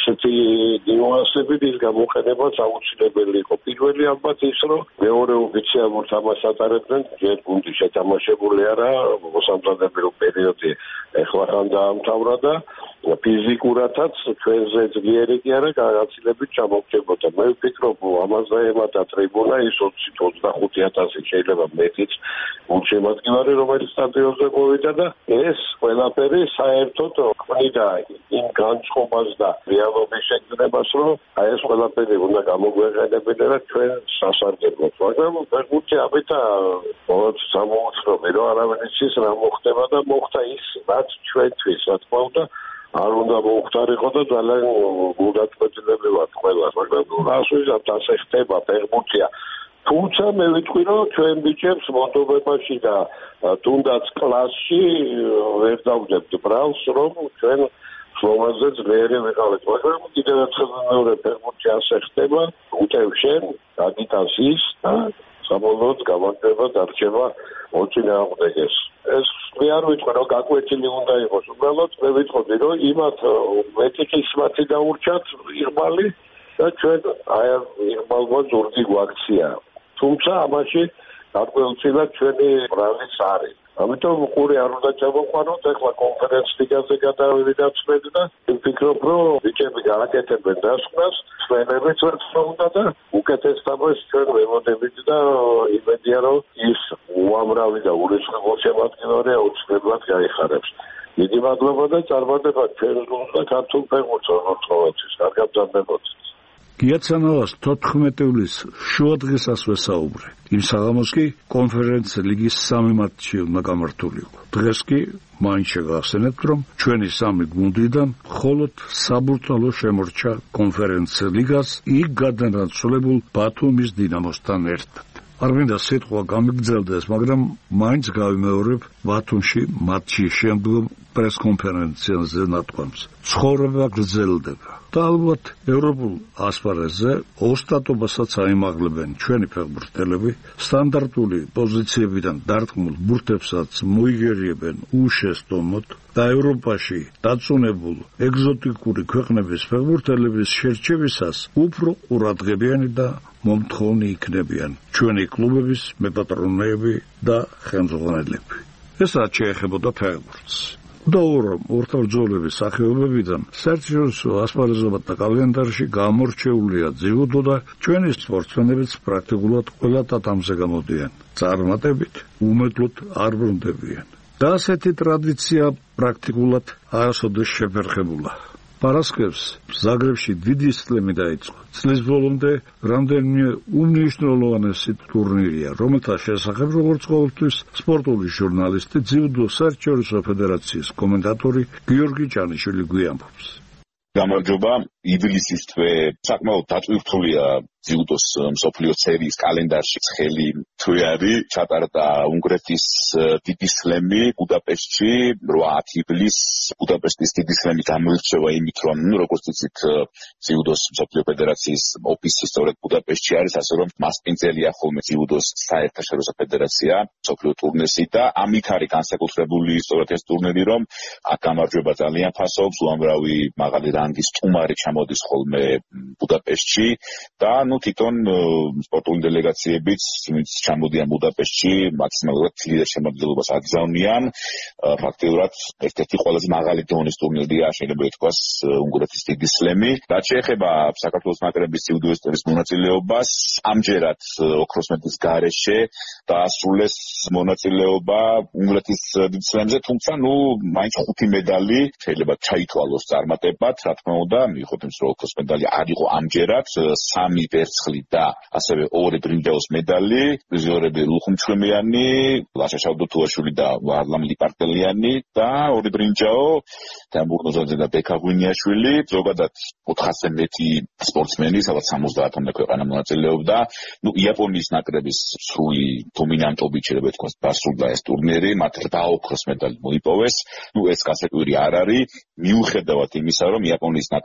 ესეთი ნიუანსებით ის გამოყენებაც აუცილებელი იყო. პირველი ალბათ ის, რომ მეორე ოფიციალურ თამაშს ატარებდნენ, ჯერ გუნდი შეთამაშებული არა, მოსამზადებელ პერიოდი ეხლახან დაამთავრა და ფიზიკურადაც ჩვენზე ძლიერი კი არა გაცილებით ჩამოგჭებოდა. მე ვფიქრობ, ამაზე ემატა ტრიბუნა ის ოცი ოცდახუთი ათასი შეიძლება მეტიც გულშემატკივარი, რომელიც სტადიონზე მოვიდა და ეს ყველაფერი საერთოდ ქმნიდა იმ განწყობას და რეალობის შექმნებას, რომ აი ეს ყველაფერი უნდა გამოგვეყენებინა და ჩვენ სასარგებლოდ. მაგრამ ფეხბურთი ამითა ოც სამოუცნობი, რომ არავინ იცის რა მოხდება და მოხდა ის, რაც ჩვენთვის, რა თქმა უნდა, არ უნდა მოუხდარიყო და ძალიან გულდაწყვეტილები ვართ ყველა, მაგრამ რასვისად ასე ხდება ფეხბურთია. თუმცა მე ვიტყვი, რომ ჩვენ ბიჭებს მონდობებაში და თუნდაც კლასში ვერ დავდებთ ბრალს, რომ ჩვენ ფლომაზე ძლიერი ვიყავით, მაგრამ კიდევ ერთხელ მეორე ფეხბურთი ასე ხდება, უტევ შენ, დაგიტანს ის და საბოლოოდ გამარჯვება დარჩება მოწინააღმდეგეს. ეს მე არ ვიტყვი, რომ გაკვეთილი უნდა იყოს, უბრალოდ მე ვიტყოდი, რომ იმათ ეტიკის მათი დაურჩათ იღბალი და ჩვენ აი იღბალმა ზურგი გვაქცია. თუმცა ამაში გარკვეულწილად ჩვენი ბრალიც არის. ამიტომ ყური არ უნდა ჩამოყვანოთ, ეხლა კონფერენც ლიგაზე გადავიდათ და ვფიქრობ, რომ ბიჭები გააკეთებენ დასკვნას, ჩვენებიც ვართ უნდა და უკეთეს თამაშს ჩვენ ვემოდებით და იმედია, რომ ის უამრავი და ურიცხველ შემადგენლობა აუცილებლად გაიხარებს. დიდი მადლობა და წარმატება ჩვენს გუნდს და ქართულ ფეხბურთს როგორც ყოველთვის. კარგად გრძანდებოდეთ. გიაცანოვას თოთხმეტი ივლისს შუადღესაც ვესაუბრე. იმ საღამოს კი კონფერენც ლიგის სამი მატჩი უნდა გამართულიყო. დღეს კი მაინც შეგახსენებთ, რომ ჩვენი სამი გუნდიდან მხოლოდ საბურთალო შემორჩა კონფერენც ლიგას იქ გადანაცვლებულ ბათუმის დინამოსთან ერთად. არ მინდა სიტყვა გამიგრძელდეს, მაგრამ მაინც გავიმეორებ ბათუმში მატჩის შემდგომ პრესკონფერენციაზე ნათქვამს. ცხოვრება გრძელდება. და ალბათ ევროპულ ასპარეზზე ოსტატობასაც აიმაღლებენ ჩვენი ფეხბურთელები, სტანდარტული პოზიციებიდან დარტყმულ ბურთებსაც მოიგერიებენ უშესტომოდ და ევროპაში დაწუნებულ ეგზოტიკური ქვეყნების ფეხბურთელების შერჩევისას უფრო ყურადღებიანი და მომთხოვნი იქნებიან ჩვენი კლუბების მეპატრონეები და ხელმძღვანელები. ეს რაც შეეხებოდა ფეხბურთს. დაურომ ორთაბრძოლების სახეობებიდან საერთაშორისო ასპარეზობათა კალენდარში გამორჩეულია ძიუდო და ჩვენი სპორტსმენებიც პრაქტიკულად ყველა ტატამზე გამოდიან. წარმატებით უმედლოდ არ ბრუნდებიან. და ასეთი ტრადიცია პრაქტიკულად არასოდეს შეფერხებულა. პარასკევს ზაგრებში დიდი სლემი დაიწყო. წლის ბოლომდე რამდენიმე უმნიშვნელოვანესი ტურნირია, რომელთა შესახებ როგორც ყოველთვის სპორტული ჟურნალისტი ძიუდო საერთაშორისო ფედერაციის კომენტატორი გიორგი ჭანიშვილი გვიამბობს. გამარჯობა, ივლისის თვე საკმაოდ დაწვირთულია ძიუდოს მსოფლიო სერიის კალენდარში. ცხელი თვე არის, ჩატარდა უნგრეთის დიდი სლემი ბუდაპეშტში, რვა-ათი ივლისს ბუდაპეშტის დიდი სლემი გამოირჩევა იმით, რომ როგორც იცით, ძიუდოს მსოფლიო ფედერაციის ოფისი სწორედ ბუდაპეშტში არის, ასე რომ მასპინძელია ხოლმე ძიუდოს საერთაშორისო ფედერაცია, მსოფლიო ტურნირი და ამით არის განსაკუთრებული სწორედ ეს ტურნირი, რომ აქ გამარჯვება ძალიან ფასობს, უამრავი მაღალი რანგის სტუმარი ჩამოდის ხოლმე ბუდაპეშტში და ну თვითონ სპორტული დელეგაციებიც ვინც ჩამოდიან ბუდაპეშტში მაქსიმალურად ძლიერ შემადგენლობას აგზავნიან. ფაქტიურად ერთ-ერთი ყველაზე მაღალი დონის ტურნირია, შეიძლება ითქვას, უნგრეთის დიდი სლემი. რაც შეეხება საქართველოს ნაკრების ძიუდოისტების მონაწილეობას, ამჯერად ოქროს მედლის გარეშე დაასრულეს მონაწილეობა უნგრეთის დიდი სლემზე, თუმცა ну მაინც ხუთი медали შეიძლება ჩაითვალოს წარმატებად, რა თქმა უნდა, მიიღოთ იმის რომ ოქროს медали არ იყო ამჯერად, სამი ვერცხლი და ასევე ორი ბრინჯაოს медали, პრიზიორები ლუხუმჩხემიანი, ლაშა შავდოთუაშვილი და ვარლამ ლიპარტელიანი და ორი ბრინჯაო თამბურნოზაძე და ბექა ღვინიაშვილი, ზოგადად ოთხასზე მეტი სპორტსმენი, სადაც სამოცდაათამდე ქვეყანა მონაწილეობდა. ну იაპონიის ნაკრების სრული დომინანტობით შეიძლება ითქვას დასრულდა ეს ტურნირი, მათ რვა ოქროს медали მოიპოვეს. ну ეს გასაკვირი არ არის, მიუხედავად იმისა, რომ იაპონიის ნაკრები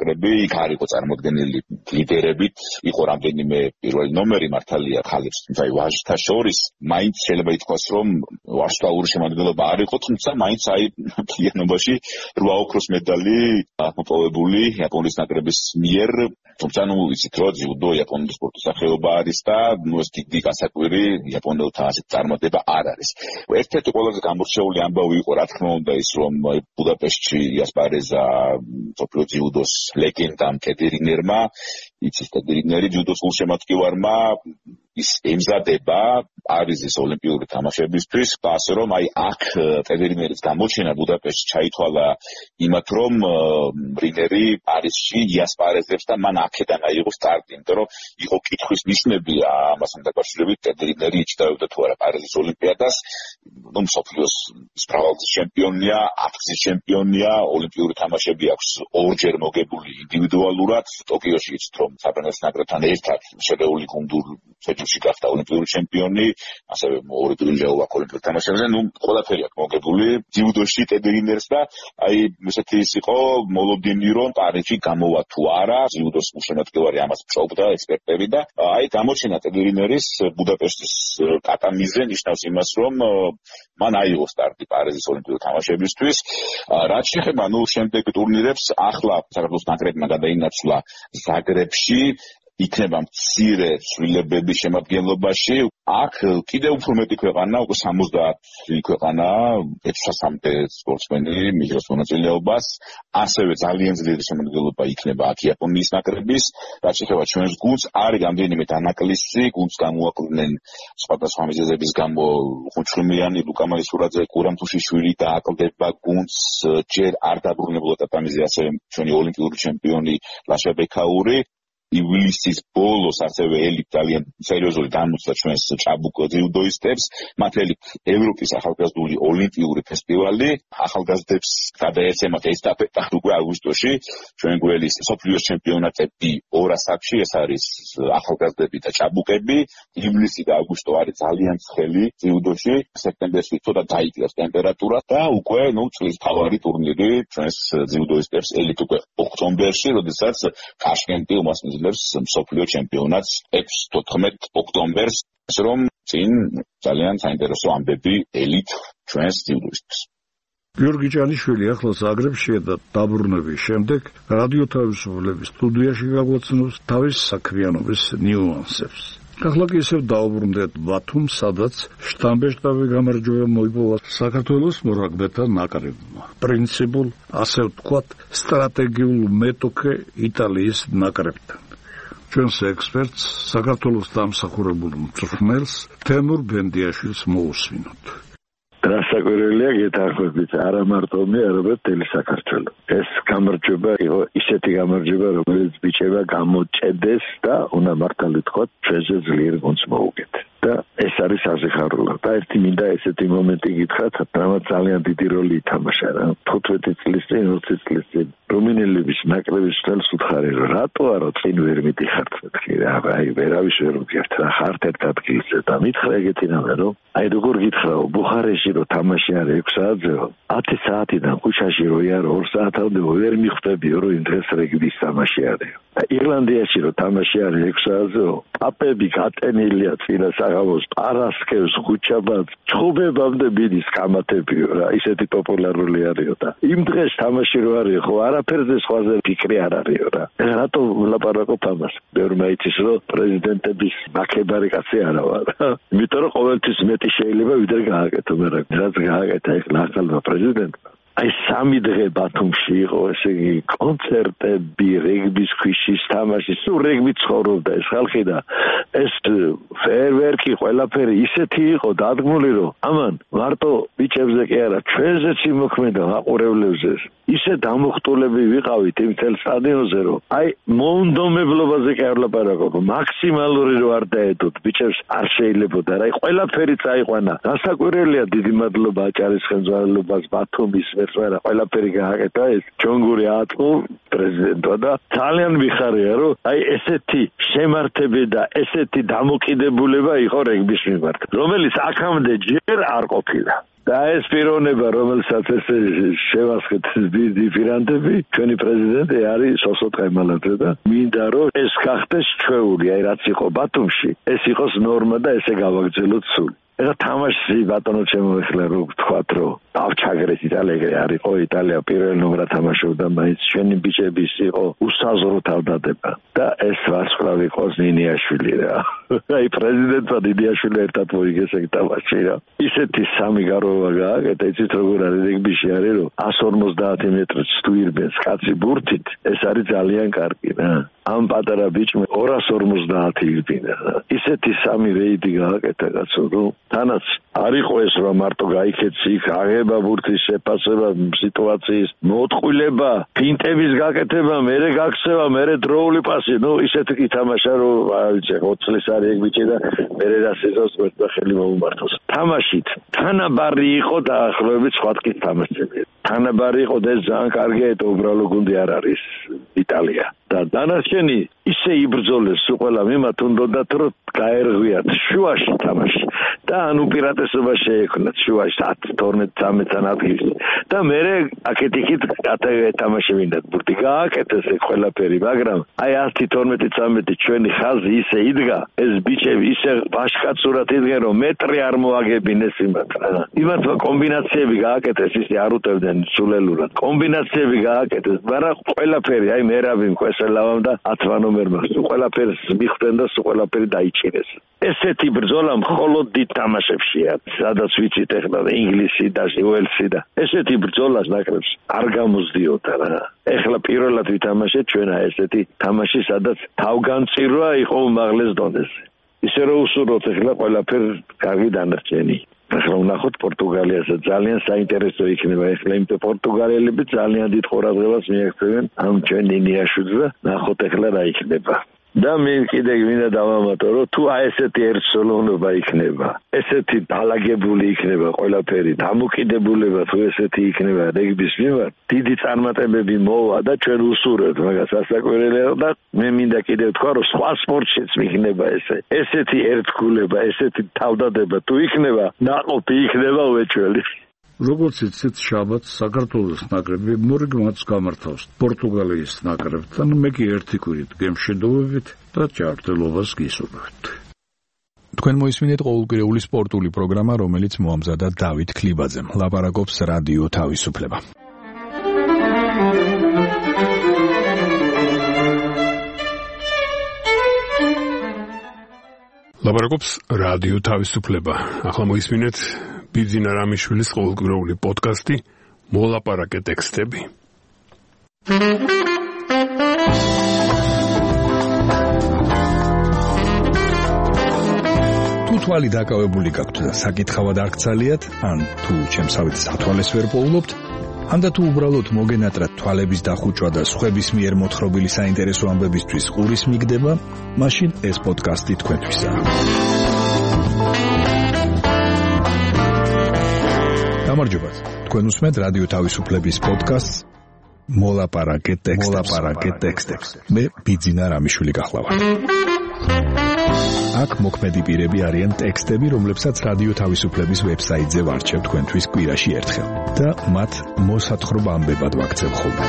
იქ არ იყო წარმოდგენილი ლიდერებით, იყო რამდენიმე პირველი ნომერი მართალია ხალხს, თუმცა ვაჟთა შორის მაინც შეიძლება ითქვას, რომ ვარსკვლავური შემადგენლობა არ იყო, თუმცა მაინც აი მთლიანობაში რვა ოქროს медали მოპოვებული იაპონიის ნაკრების მიერ, თუმცა ნუ იცით რომ ჯუდო იაპონიის სპორტის სახეობა არის და ნუ ეს დიდი გასაკვირი იაპონელთა ასეთ წარმატება არ არის. ერთ-ერთი ყველაზე გამორჩეული ამბავი იყო რა თქმა უნდა ის რომ ბუდაპეშტში იასპარეზა მსოფლიო ჯუდოს ლეგენდამ კეტერინერმა, იცის კეტერინერი ჯუდოს გულშემატკივარმა ის ემზადება პარიზის ოლიმპიური თამაშებისთვის, ასე რომ აი აქ კეტერინერის გამოჩენა ბუდაპეშტში ჩაითვალა იმათ რომ რინერი პარიზში იასპარეზებს და მან აქედან აიღო სტარტი, იმიტომ რომ იყო კითხვის ნიშნები ამასთან დაკავშირებით კეტერინერი იჩდაებდა თუ არა პარიზის ოლიმპიადას, ნუ მსოფლიოს მრავალგზის ჩემპიონია, ათგზის ჩემპიონია, ოლიმპიური თამაშები აქვს ორჯერ მოგებული ინდივიდუალურად, ტოკიოში იცით რომ საფრანგეთის ნაკრებთან ერთად შერეული გუნდურ ფეჭვში გახდა ოლიმპიური ჩემპიონი, ასევე ორი ბრინჯაო აქვს ოლიმპიურ თამაშებზე, ნუ ყველაფერი აქვს მოგებული ჯუდოში კეტერინერს და აი ესეთი ის იყო მოლოდინი რომ პარიზში გამოვა თუ არა ჯუდოს გულშემატკივარი ამას ფშობდა ექსპერტები და აი გამოჩენა კეტერინერის ბუდაპეშტის კატამიზე ნიშნავს იმას რომ მან აიღო სტარტი პარიზის ოლიმპიურ თამაშებისთვის. რაც შეეხება ნუ შემდეგ ტურნირებს, ახლა საქართველოს ნაკრებმა გადაინაცვლა ზაგრებში, იქნება მცირე ცვლილებების შემადგენლობაში. აქ კიდევ უფრო მეტი ქვეყანა, უკვე სამოცდაათი ქვეყანა, ექვსასამდე სპორტსმენი მიიღოს მონაწილეობას, ასევე ძალიან ძლიერი შემადგენლობა იქნება აქ იაპონიის ნაკრების. რაც შეეხება ჩვენს გუნდს, არის რამდენიმე დანაკლისი, გუნდს გამოაკლდნენ სხვადასხვა მიზეზების გამო ხუთშრომიანი ლუკა მაისურაძე, გურამ თუშიშვილი და აკლდება გუნდს ჯერ არ დაბრუნებულა ტატამიზე, ასევე ჩვენი ოლიმპიური ჩემპიონი ლაშა ბექაური. ივლისის ბოლოს ასევე ელით ძალიან სერიოზული დამუცდა ჩვენს ჭაბუკ ჯუდოისტებს, მათ ელით ევროპის ახალგაზრდული ოლიმპიური ფესტივალი, ახალგაზრდებს გადაეცემათ ესტაფეტა უკვე აგვისტოში, ჩვენ გველის მსოფლიოს ჩემპიონატები ორ ასაკში, ეს არის ახალგაზრდები და ჭაბუკები, ივლისი და აგვისტო არის ძალიან ცხელი ჯუდოში, სექტემბერში ცოტა დაიკლებს ტემპერატურა და უკვე ნუ წლის თავარი ტურნირი ჩვენს ჯუდოისტებს ელით უკვე ოქტომბერში, როდესაც ტაშკენტი უმასპინძლებს მსოფლიო ჩემპიონატს ექვსი-თოთხმეტ ოქტომბერს, ასე რომ წინ ძალიან საინტერესო ამბები ელით ჩვენს ჯუდოისტებს. გიორგი ჭანიშვილი ახლა ზაგრებშია და დაბრუნების შემდეგ რადიო თავისუფლების სტუდიაში გაგვაცნობს თავის საქმიანობის ნიუანსებს. ახლა კი ისევ დაუბრუნდეთ ბათუმს, სადაც შტამბე-შტაბი გამარჯვება მოიპოვა საქართველოს მორაგბეთა ნაკრებმა. პრინციპულ, ასე ვთქვათ, სტრატეგიულ მეტოქე იტალიის ნაკრებთან. ჩვენს ექსპერტს, საქართველოს დამსახურებულ მწვრთნელს თემურ ბენდიაშვილს მოусვინოთ. რასაკვირველია გეთანხმებით, არა მარტო მე, არამედ მთელი საქართველო. ეს გამარჯვება იყო ისეთი გამარჯვება, რომელიც ბიჭება გამოჭედეს და უნდა მართალი თქვა, ჩვენზე ძლიერ გუნდს მოუგეთ. და ეს არის საზიხარულო. და ერთი მინდა ესეთი მომენტი გითხრათ, რამაც ძალიან დიდი როლი ითამაშა რა. თხუთმეტი წლის წინ, ოცი წლის წინ რუმინელების ნაკრების წელს უთხარი, რომ რატო არა წინ ვერ მიდიხართ მეთქი რა, აი ვერავის ვერ მგერთ რა, ხართ ერთ ადგილზე და მითხრა ეგეთი რამე, რომ აი როგორ გითხრაო, ბუხარესტში რო თამაში არის ექვსი საათზეო, ათი საათიდან ქუჩაში რო იარო ორ საათამდე ვერ მიხვდებიო, რომ იმ დღეს რეგბის თამაში არისო. და ირლანდიაში რო თამაში არის ექვსი საათზეო, პაპები გატენილია წინა საღამოს, პარასკევს, ხუთშაბათს, ჩხუბებამდე მიდის კამათებიო რა, ისეთი პოპულარული არისო და იმ დღეს თამაში რო არის ხო არაფერზე სხვაზე ფიქრი არ არისო რა. რატო ვლაპარაკობ ამას? ბევრმა იცის, რომ პრეზიდენტების ნაკებარი კაცი არა ვარ. იმიტომ რომ ყოველთვის მეტი შეიძლება ვიდრე გააკეთო, მაგრამ რაც გააკეთა ეხლა ახალმა პრეზიდენტმა. აი სამი დღე ბათუმში იყო, ესე იგი კონცერტები, რეგბის ქვიშის თამაში, სულ რეგბი ცხოვრობდა ეს ხალხი და ეს ფეერვერკი ყველაფერი ისეთი იყო დადგმული, რომ ამან მარტო ბიჭებზე კი არა, ჩვენზეც იმოქმედა მაყურებლებზე. ისე დამოხტულები ვიყავით იმ წელ სტადიონზე, რომ აი მომდომებლობაზე კი არ ვლაპარაკობ, მაქსიმალური რო არ დაედოთ, ბიჭებს არ შეიძლებოდა რა, აი ყველაფერი წაიყვანა. გასაკვირველია, დიდი მადლობა აჭარის ხელმძღვანელობას, ბათუმის მერწმერა, ყველაფერი გააკეთა ეს ჯონგური ატყუ პრეზიდენტმა და ძალიან მიხარია, რომ აი ესეთი შემართები და ესეთი დამოკიდებულება იყო რეგბის მიმართ, რომელიც აქამდე ჯერ არ ყოფილა. და ეს პიროვნება, რომელსაც ეს შევასხეთ დიფირანტები, ჩვენი პრეზიდენტი არის სოსო ტყემალაძე და მინდა რომ ეს გახდეს ჩვეული, აი რაც იყო ბათუმში, ეს იყოს ნორმა და ესე გავაგრძელოთ სულ. ეხლა თამაში ბატონო ჩემო ეხლა რო ვთქვათ რომ დავჩაგრეთ იტალია არისო იტალია პირველ ნომრად თამაშობდა მაინც ჩვენი ბიჭების იყო უსაზრო თავდადება და ეს ვარსკვლავი ყოს ნინიაშვილი რა აი პრეზიდენტმა ნინიაშვილი ერთად მოიგეს ეგ თამაში რა ისეთი სამი გაროვა გააკეთა იცით როგორ არის რეგბიში არის რომ εκατს ორმოცდაათი მეტრს თუ ირბენს კაცი ბურთით ეს არის ძალიან კარგი რა ამ პატარა ბიჭმა ორას ორმოცდაათი ირბინა ისეთი სამი რეიდი გააკეთა კაცო რომ თანაც არისო ეს რომ მარტო გაიქეცი იქ აღება ბურთის შეფასება სიტუაციის მოტყვილება ფინტების გაკეთება მერე გაქცევა მერე დროული პასი ნუ ისეთი ითამაშა რომ ვიცი ოცი წლის არის ეგ ბიჭი და მერე რა სეზონს მერდა ხელი მოუმართოს თამაშით თანაბარი იყო დაახლოებით სხვა ტკის თამაშები თანაბარი იყო და ეს ძალიან კარგია ეტო უბრალო გუნდი არ არის იტალია და დანარჩენი ისე იბრძოლეს ყველა მიმართ უნდათ რომ გაერღვიათ შუაში თამაში და ან უპირატესობა შეექმნათ შუაში ათი თორმეტი ცხრამეტი ადგილში და მერე აქეთ-იქით ეთამაშებინათ ბურთი გააკეთეს ეს ყველაფერი მაგრამ აი ათი თორმეტი ცხრამეტი ჩვენი ხაზი ისე იდგა ეს ბიჭები ისე ბაშკაცურად იდგენ რომ მეტრი არ მოაგებინეს იმათ რა იმათმა კომბინაციები გააკეთეს ისე არ უტევდნენ სულელურად კომბინაციები გააკეთეს მაგრამ ყველაფერი აი მერაბი მკვესელავამ და ათმა ნომერმა სულ ყველაფერს მიხვდნენ და სულ ყველაფერი დაიჭირეს ესეთი ბრძოლა მხოლოდ დიდ თამაშებშია სადაც ვიცით ეხლა ინგლისი და უელსი და ესეთი ბრძოლას ნაკრებს არ გამოსდიოდა რა ეხლა პირველად ვითამაშეთ ჩვენა ესეთი თამაში სადაც თავგანწირვა იყო უმაღლეს დონეზე ისე რომ უსურვოთ ეხლა ყველაფერი კარგი დანარჩენი ახლა ვნახოთ პორტუგალიაზე ძალიან საინტერესო იქნება ეხლა იმიტომ პორტუგალიელები ძალიან დიდ ყურადღებას მიაქცევენ ამ ჩვენ ნინიაშვილს და ნახოთ ეხლა რა იქნება და მე კიდე მინდა დავამატო რომ თუ აი ესეთი ერთსოლოვნობა იქნება ესეთი დალაგებული იქნება ყველაფერი დამოკიდებულება თუ ესეთი იქნება რეგბის მიმართ დიდი წარმატებები მოვა და ჩვენ უსურვებთ მაგას ასაკვირველია და მე მინდა კიდე ვთქვა რომ სხვა სპორტშიც იქნება ესე ესეთი ერთგულება ესეთი თავდადება თუ იქნება ნაყოფი იქნება უეჭველი როგორც იცით შაბათს საქართველოს ნაკრები მორიგ მატჩს გამართავს პორტუგალიის ნაკრებთან მე კი ერთი კვირით გემშვიდობებით და ჭარბტელობას გისურვებთ თქვენ მოისმინეთ ყოველკვირეული სპორტული პროგრამა რომელიც მოამზადა დავით ქლიბაძემ ლაპარაკობს რადიო თავისუფლება ლაპარაკობს რადიო თავისუფლება ახლა მოისმინეთ ბიძინა რამიშვილის ყოველკვირეული პოდკასტი მოლაპარაკე ტექსტები. თუ თვალი დაკავებული გაქვთ და საკითხავად არ გცალიათ, ან თუ ჩემსავით სათვალეს ვერ პოულობთ, ან და თუ უბრალოდ მოგენატრათ თვალების დახუჭვა და სხვების მიერ მოთხრობილი საინტერესო ამბებისთვის ყურის მიგდება, მაშინ ეს პოდკასტი თქვენთვისაა. გამარჯობათ. თქვენ უსმენთ რადიო თავისუფლების პოდკასტს მოლაპარაკე ტექსტებს. მოლაპარაკე ტექსტებს. მე ბიძინა რამიშვილი გახლავართ. აქ მოქმედი პირები არიან ტექსტები, რომლებსაც რადიო თავისუფლების ვებსაიტზე ვარჩევ თქვენთვის კვირაში ერთხელ და მათ მოსათხრობ ამბებად ვაქცევ ხოლმე.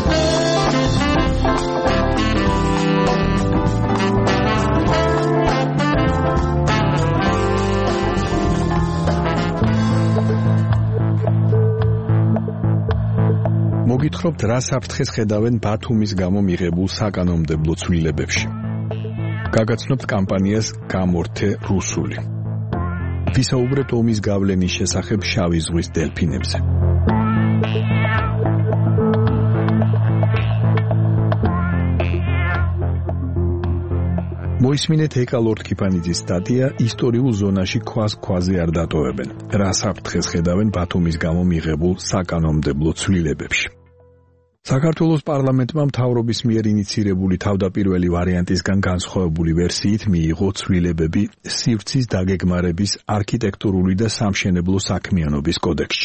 მოგითხრობთ რა საფრთხეს ხედავენ ბათუმის გამო მიღებულ საკანონმდებლო ცვლილებებში. გაგაცნობთ კამპანიას გამორთე რუსული. ვისაუბრებთ ომის გავლენის შესახებ შავი ზღვის დელფინებზე. მოისმინეთ ეკა ლორდ-კიფანიძის სტატია ისტორიულ ზონაში ქვას ქვაზე არ დატოვებენ. რა საფრთხეს ხედავენ ბათუმის გამო მიღებულ საკანონმდებლო ცვლილებებში. საქართველოს პარლამენტმა მთავრობის მიერ ინიცირებული თავდაპირველი ვარიანტისგან განსხვავებული ვერსიით მიიღო ცვლილებები სივრცის დაგეგმარების არქიტექტურული და სამშენებლო საქმიანობის კოდექსში.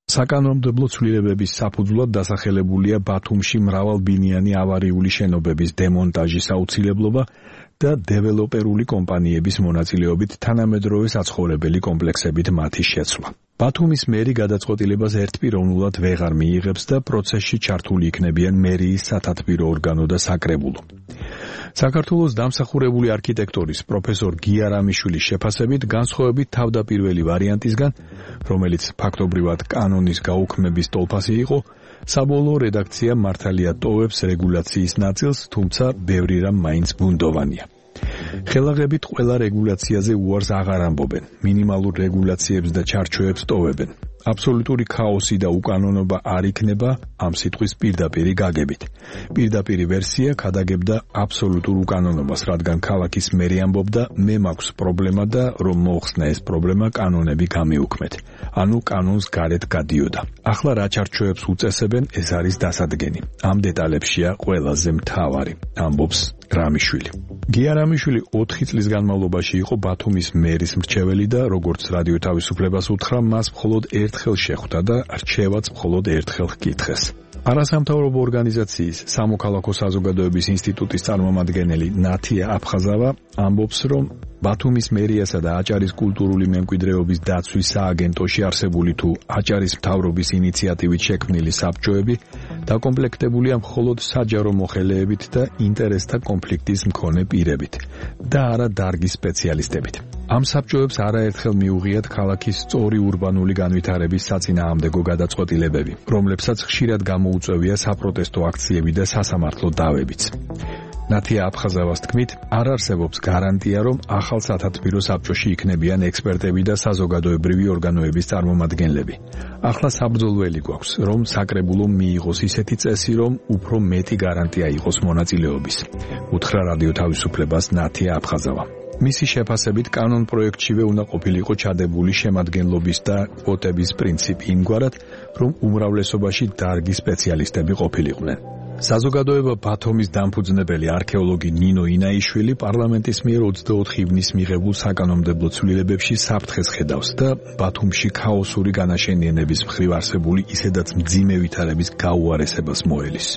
საკანონმდებლო ცვლილებების საფუძვლად დასახელებულია ბათუმში მრავალბინიანი ავარიული შენობების დემონტაჟის აუცილებლობა და დეველოპერული კომპანიების მონაწილეობით თანამედროვე საცხოვრებელი კომპლექსებით მათი შეცვლა. ბათუმის მერი გადაწყვეტილებას ერთპიროვნულად ვეღარ მიიღებს და პროცესში ჩართული იქნებიან მერიის სათათბირო ორგანო და საკრებულო. საქართველოს დამსახურებული არქიტექტორის პროფესორ გია რამიშვილის შეფასებით განსხვავებით თავდაპირველი ვარიანტისგან, რომელიც ფაქტობრივად კანონის გაუქმების ტოლფასი იყო, საბოლოო რედაქცია მართალია ტოვებს რეგულაციის ნაწილს, თუმცა ბევრი რამ მაინც ბუნდოვანია. ხელაღებით ყველა რეგულაციაზე უარს აღარ ამბობენ, მინიმალურ რეგულაციებს და ჩარჩოებს ტოვებენ. აბსოლუტური ქაოსი და უკანონობა არ იქნება ამ სიტყვის პირდაპირი გაგებით. პირდაპირი ვერსია ქადაგებდა აბსოლუტურ უკანონობას, რადგან ქალაქის მერი ამბობდა, მე მაქვს პრობლემა და რომ მოხსნა ეს პრობლემა კანონები გამიუქმეთ. ანუ კანონს გარეთ გადიოდა. ახლა რა ჩარჩოებს უწესებენ, ეს არის დასადგენი. ამ დეტალებშია ყველაზე მთავარი, ამბობს რამიშვილი. გია რამიშვილი ოთხი წლის განმავლობაში იყო ბათუმის მერის მრჩეველი და როგორც რადიო თავისუფლებას უთხრა, მას მხოლოდ ერთხელ შეხვდა და რჩევაც მხოლოდ ერთხელ ჰკითხეს. არასამთავრობო ორგანიზაციის სამოქალაქო საზოგადოების ინსტიტუტის წარმომადგენელი ნათია აფხაზავა ამბობს, რომ ბათუმის მერიასა და აჭარის კულტურული მემკვიდრეობის დაცვის სააგენტოში არსებული თუ აჭარის მთავრობის ინიციატივით შექმნილი საბჭოები დაკომპლექტებულია მხოლოდ საჯარო მოხელეებით და ინტერესთა კონფლიქტის მქონე პირებით და არა დარგის სპეციალისტებით. ამ საბჭოებს არაერთხელ მიუღიათ ქალაქის სწორი ურბანული განვითარების საწინააღმდეგო გადაწყვეტილებები, რომლებსაც ხშირად გამოუწევია საპროტესტო აქციები და სასამართლო დავებიც. ნათია აფხაზავას თქმით, არ არსებობს გარანტია, რომ ახალ სათათბირო საბჭოში იქნებიან ექსპერტები და საზოგადოებრივი ორგანოების წარმომადგენლები. ახლა საბრძოლველი გვაქვს, რომ საკრებულომ მიიღოს ისეთი წესი, რომ უფრო მეტი გარანტია იყოს მონაწილეობის. უთხრა რადიო თავისუფლებას ნათია აფხაზავა. მისი შეფასებით კანონ პროექტშივე უნდა ყოფილიყო ჩადებული შემადგენლობის და კვოტების პრინციპი იმგვარად, რომ უმრავლესობაში დარგის სპეციალისტები ყოფილიყვნენ. საზოგადოება ბათუმის დამფუძნებელი არქეოლოგი ნინო ინაიშვილი პარლამენტის მიერ ოცდაოთხი ივნისს მიღებულ საკანონმდებლო ცვლილებებში საფრთხეს ხედავს და ბათუმში ქაოსური განაშენიანების მხრივ არსებული ისედაც მძიმე ვითარების გაუარესებას მოელის.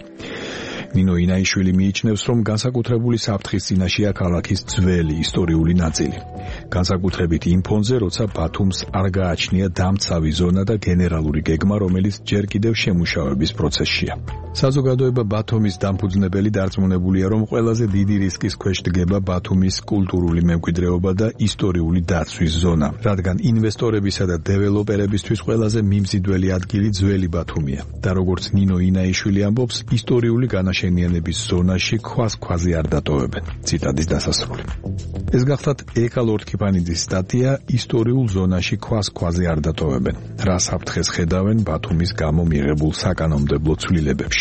ნინო ინაიშვილი მიიჩნევს, რომ განსაკუთრებული საფრთხის წინაშეა ქალაქის ძველი ისტორიული ნაწილი. განსაკუთრებით იმ ფონზე, როცა ბათუმს არ გააჩნია დამცავი ზონა და გენერალური გეგმა, რომელიც ჯერ კიდევ შემუშავების პროცესშია. საზოგადოება ბათუმის დამფუძნებელი დარწმუნებულია, რომ ყველაზე დიდი რისკის ქვეშ დგება ბათუმის კულტურული მემკვიდრეობა და ისტორიული დაცვის ზონა, რადგან ინვესტორებისა და დეველოპერებისთვის ყველაზე მიმზიდველი ადგილი ძველი ბათუმია და როგორც ნინო ინაიშვილი ამბობს, ისტორიული განაშენიანების ზონაში ქვას ქვაზე არ დატოვებენ. ციტატის დასასრული. ეს გახლავთ ეკა ლორთქიფანიძის სტატია ისტორიულ ზონაში ქვას ქვაზე არ დატოვებენ. რა საფრთხეს ხედავენ ბათუმის გამო მიღებულ საკანონმდებლო ცვლილებებში.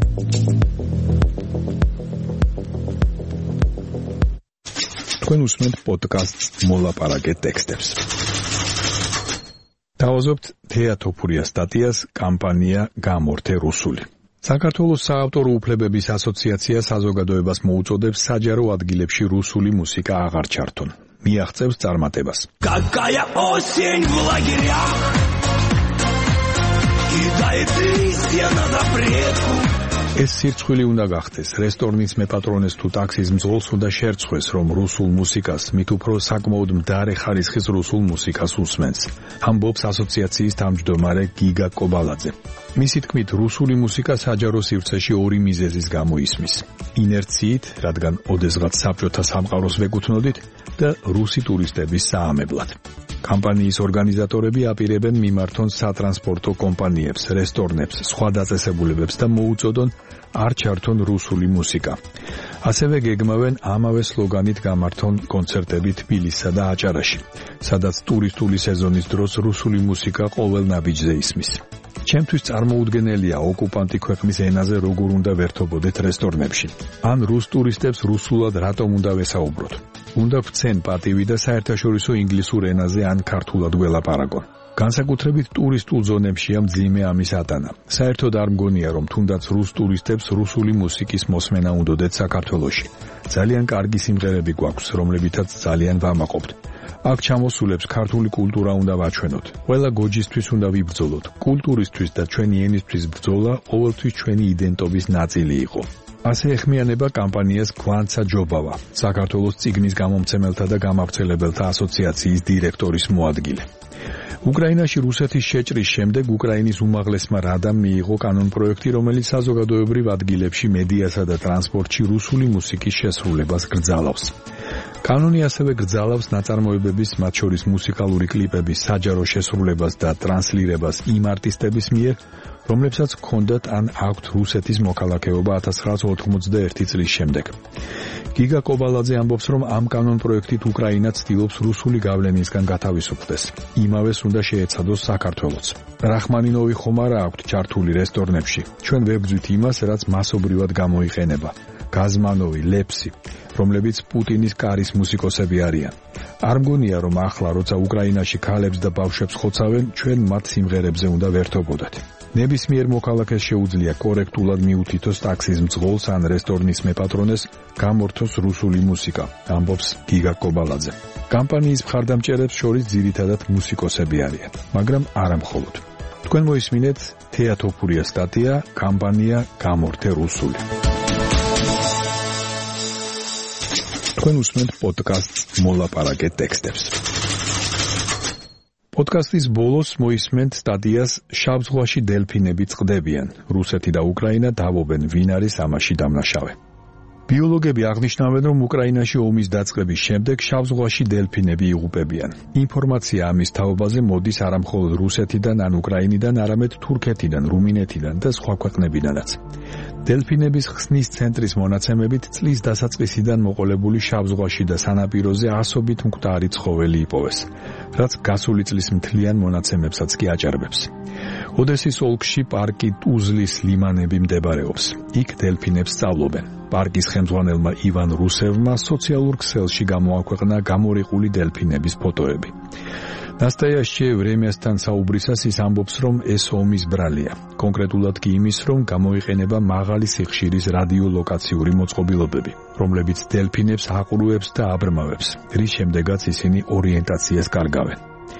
თქვენ უსმენთ პოდკასტს მოლაპარაკე ტექსტებს. დავაზობთ თეა თოფურიას სტატიას კამპანია გამორთე რუსული. საქართველოს საავტორო უფლებების ასოციაცია საზოგადოებას მოუწოდებს საჯარო ადგილებში რუსული მუსიკა აღარ ჩართონ. მიაღწევს წარმატებას. Какая осень в лагерях кидает листья на запретку. ეს სირცხვილი უნდა გახდეს. რესტორნის მეპატრონეს თუ ტაქსის მძღოლს უნდა შერცხვეს, რომ რუსულ მუსიკას, მით უფრო საკმაოდ მდარე ხარისხის რუსულ მუსიკას უსმენს. ამბობს ასოციაციის თავმჯდომარე გიგა კობალაძე. მისი თქმით, რუსული მუსიკა საჯარო სივრცეში ორი მიზეზის გამო ისმის. ინერციით, რადგან ოდესღაც საბჭოთა სამყაროს ვეკუთვნოდით და რუსი ტურისტების საამებლად. კამპანიის ორგანიზატორები აპირებენ მიმართონ სატრანსპორტო კომპანიებს, რესტორნებს, სხვა დაწესებულებებს და მოუწოდონ არ ჩართონ რუსული მუსიკა. ასევე გეგმავენ ამავე სლოგანით გამართონ კონცერტები თბილისსა და აჭარაში, სადაც ტურისტული სეზონის დროს რუსული მუსიკა ყოველ ნაბიჯზე ისმის. ჩემთვის წარმოუდგენელია ოკუპანტი ქვეყნის ენაზე როგორ უნდა ვერთობოდეთ რესტორნებში. ან რუს ტურისტებს რუსულად რატომ უნდა ვესაუბროთ? უნდა ვცენ პატივი და საერთაშორისო ინგლისურ ენაზე ან ქართულად ველაპარაკონ. განსაკუთრებით ტურისტულ ზონებშია მძიმე ამის ატანა. საერთოდ არ მგონია, რომ თუნდაც რუს ტურისტებს რუსული მუსიკის მოსმენა უნდოდეთ საქართველოში. ძალიან კარგი სიმღერები გვაქვს, რომლებითაც ძალიან ვამაყობთ. აქ ჩამოსულებს ქართული კულტურა უნდა ვაჩვენოთ. ყველა გოჯისთვის უნდა ვიბრძოლოთ. კულტურისთვის და ჩვენი ენისთვის ბრძოლა ყოველთვის ჩვენი იდენტობის ნაწილი იყო. ასე ეხმიანება კამპანიას გვანცა ჯობავა, საქართველოს წიგნის გამომცემელთა და გამავრცელებელთა ასოციაციის დირექტორის მოადგილე. უკრაინაში რუსეთის შეჭრის შემდეგ უკრაინის უმაღლესმა რადამ მიიღო კანონპროექტი, რომელიც საზოგადოებრივ ადგილებში, მედიასა და ტრანსპორტში რუსული მუსიკის შესრულებას გრძალავს. კანონი ასევე გრძალავს ნაწარმოებების, მათ შორის მუსიკალური კლიპების საჯარო შესრულებას და ტრანსლირებას იმ არტისტების მიერ, რომლებსაც ჰქონდათ ან აქვთ რუსეთის მოქალაქეობა ათას ცხრაასი ოთხმოცდაერთი წლის შემდეგ. გიგა კობალაძე ამბობს, რომ ამ კანონპროექტით უკრაინა ცდილობს რუსული გავლენისგან გათავისუფლდეს. იმავეს უნდა შეეცადოს საქართველოც. რახმანინოვი ხომ არა აქვთ ჩართული რესტორნებში. ჩვენ ვებრძვით იმას, რაც მასობრივად გამოიყენება. გაზმანოვი, ლეფსი, რომლებიც პუტინის კარის მუსიკოსები არიან. არ მგონია, რომ ახლა, როცა უკრაინაში ქალებს და ბავშვებს ხოცავენ, ჩვენ მათ სიმღერებზე უნდა ვერთობოდეთ. ნებისმიერ მოქალაქეს შეუძლია კორექტულად მიუთითოს ტაქსის მძღოლს ან რესტორნის მეპატრონეს, გამორთოს რუსული მუსიკა, ამბობს გიგა კობალაძე. კამპანიის მხარდამჭერებს შორის ძირითადად მუსიკოსები არიან, მაგრამ არა მხოლოდ. თქვენ მოისმინეთ თეატოფურია სტატია, კამპანია გამორთე რუსული. თქვენ უსმენთ პოდკასტს მოლაპარაკე ტექსტებს. პოდკასტის ბოლოს მოისმენთ სტატიას შავ ზღვაში დელფინები წყდებიან. რუსეთი და უკრაინა დავობენ, ვინ არის ამაში დამნაშავე. ბიოლოგები აღნიშნავენ, რომ უკრაინაში ომის დაწყების შემდეგ შავ ზღვაში დელფინები იღუპებიან. ინფორმაცია ამის თაობაზე მოდის არამხოლოდ რუსეთიდან ან უკრაინიდან, არამედ თურქეთიდან, რუმინეთიდან და სხვა ქვეყნებიდანაც. დელფინების ხსნის ცენტრის მონაცემებით წლის დასაწყისიდან მოყოლებული შავ ზღვაში და სანაპიროზე ასობით მკვდარი ცხოველი იპოვეს, რაც გასული წლის მთლიან მონაცემებსაც კი აჭარბებს. ოდესის ოლქში პარკი ტუზლის ლიმანები მდებარეობს. იქ დელფინებს სწავლობენ. პარკის ხელმძღვანელმა ივან რუსევმა სოციალურ ქსელში გამოაქვეყნა გამორიყული დელფინების ფოტოები. ნასტაიაშჩე ვრემიასთან საუბრისას ის ამბობს, რომ ეს ომის ბრალია. კონკრეტულად კი იმის, რომ გამოიყენება მაღალი სიხშირის რადიოლოკაციური მოწყობილობები, რომლებიც დელფინებს აყურებს და აბრმავებს, რის შემდეგაც ისინი ორიენტაციას კარგავენ.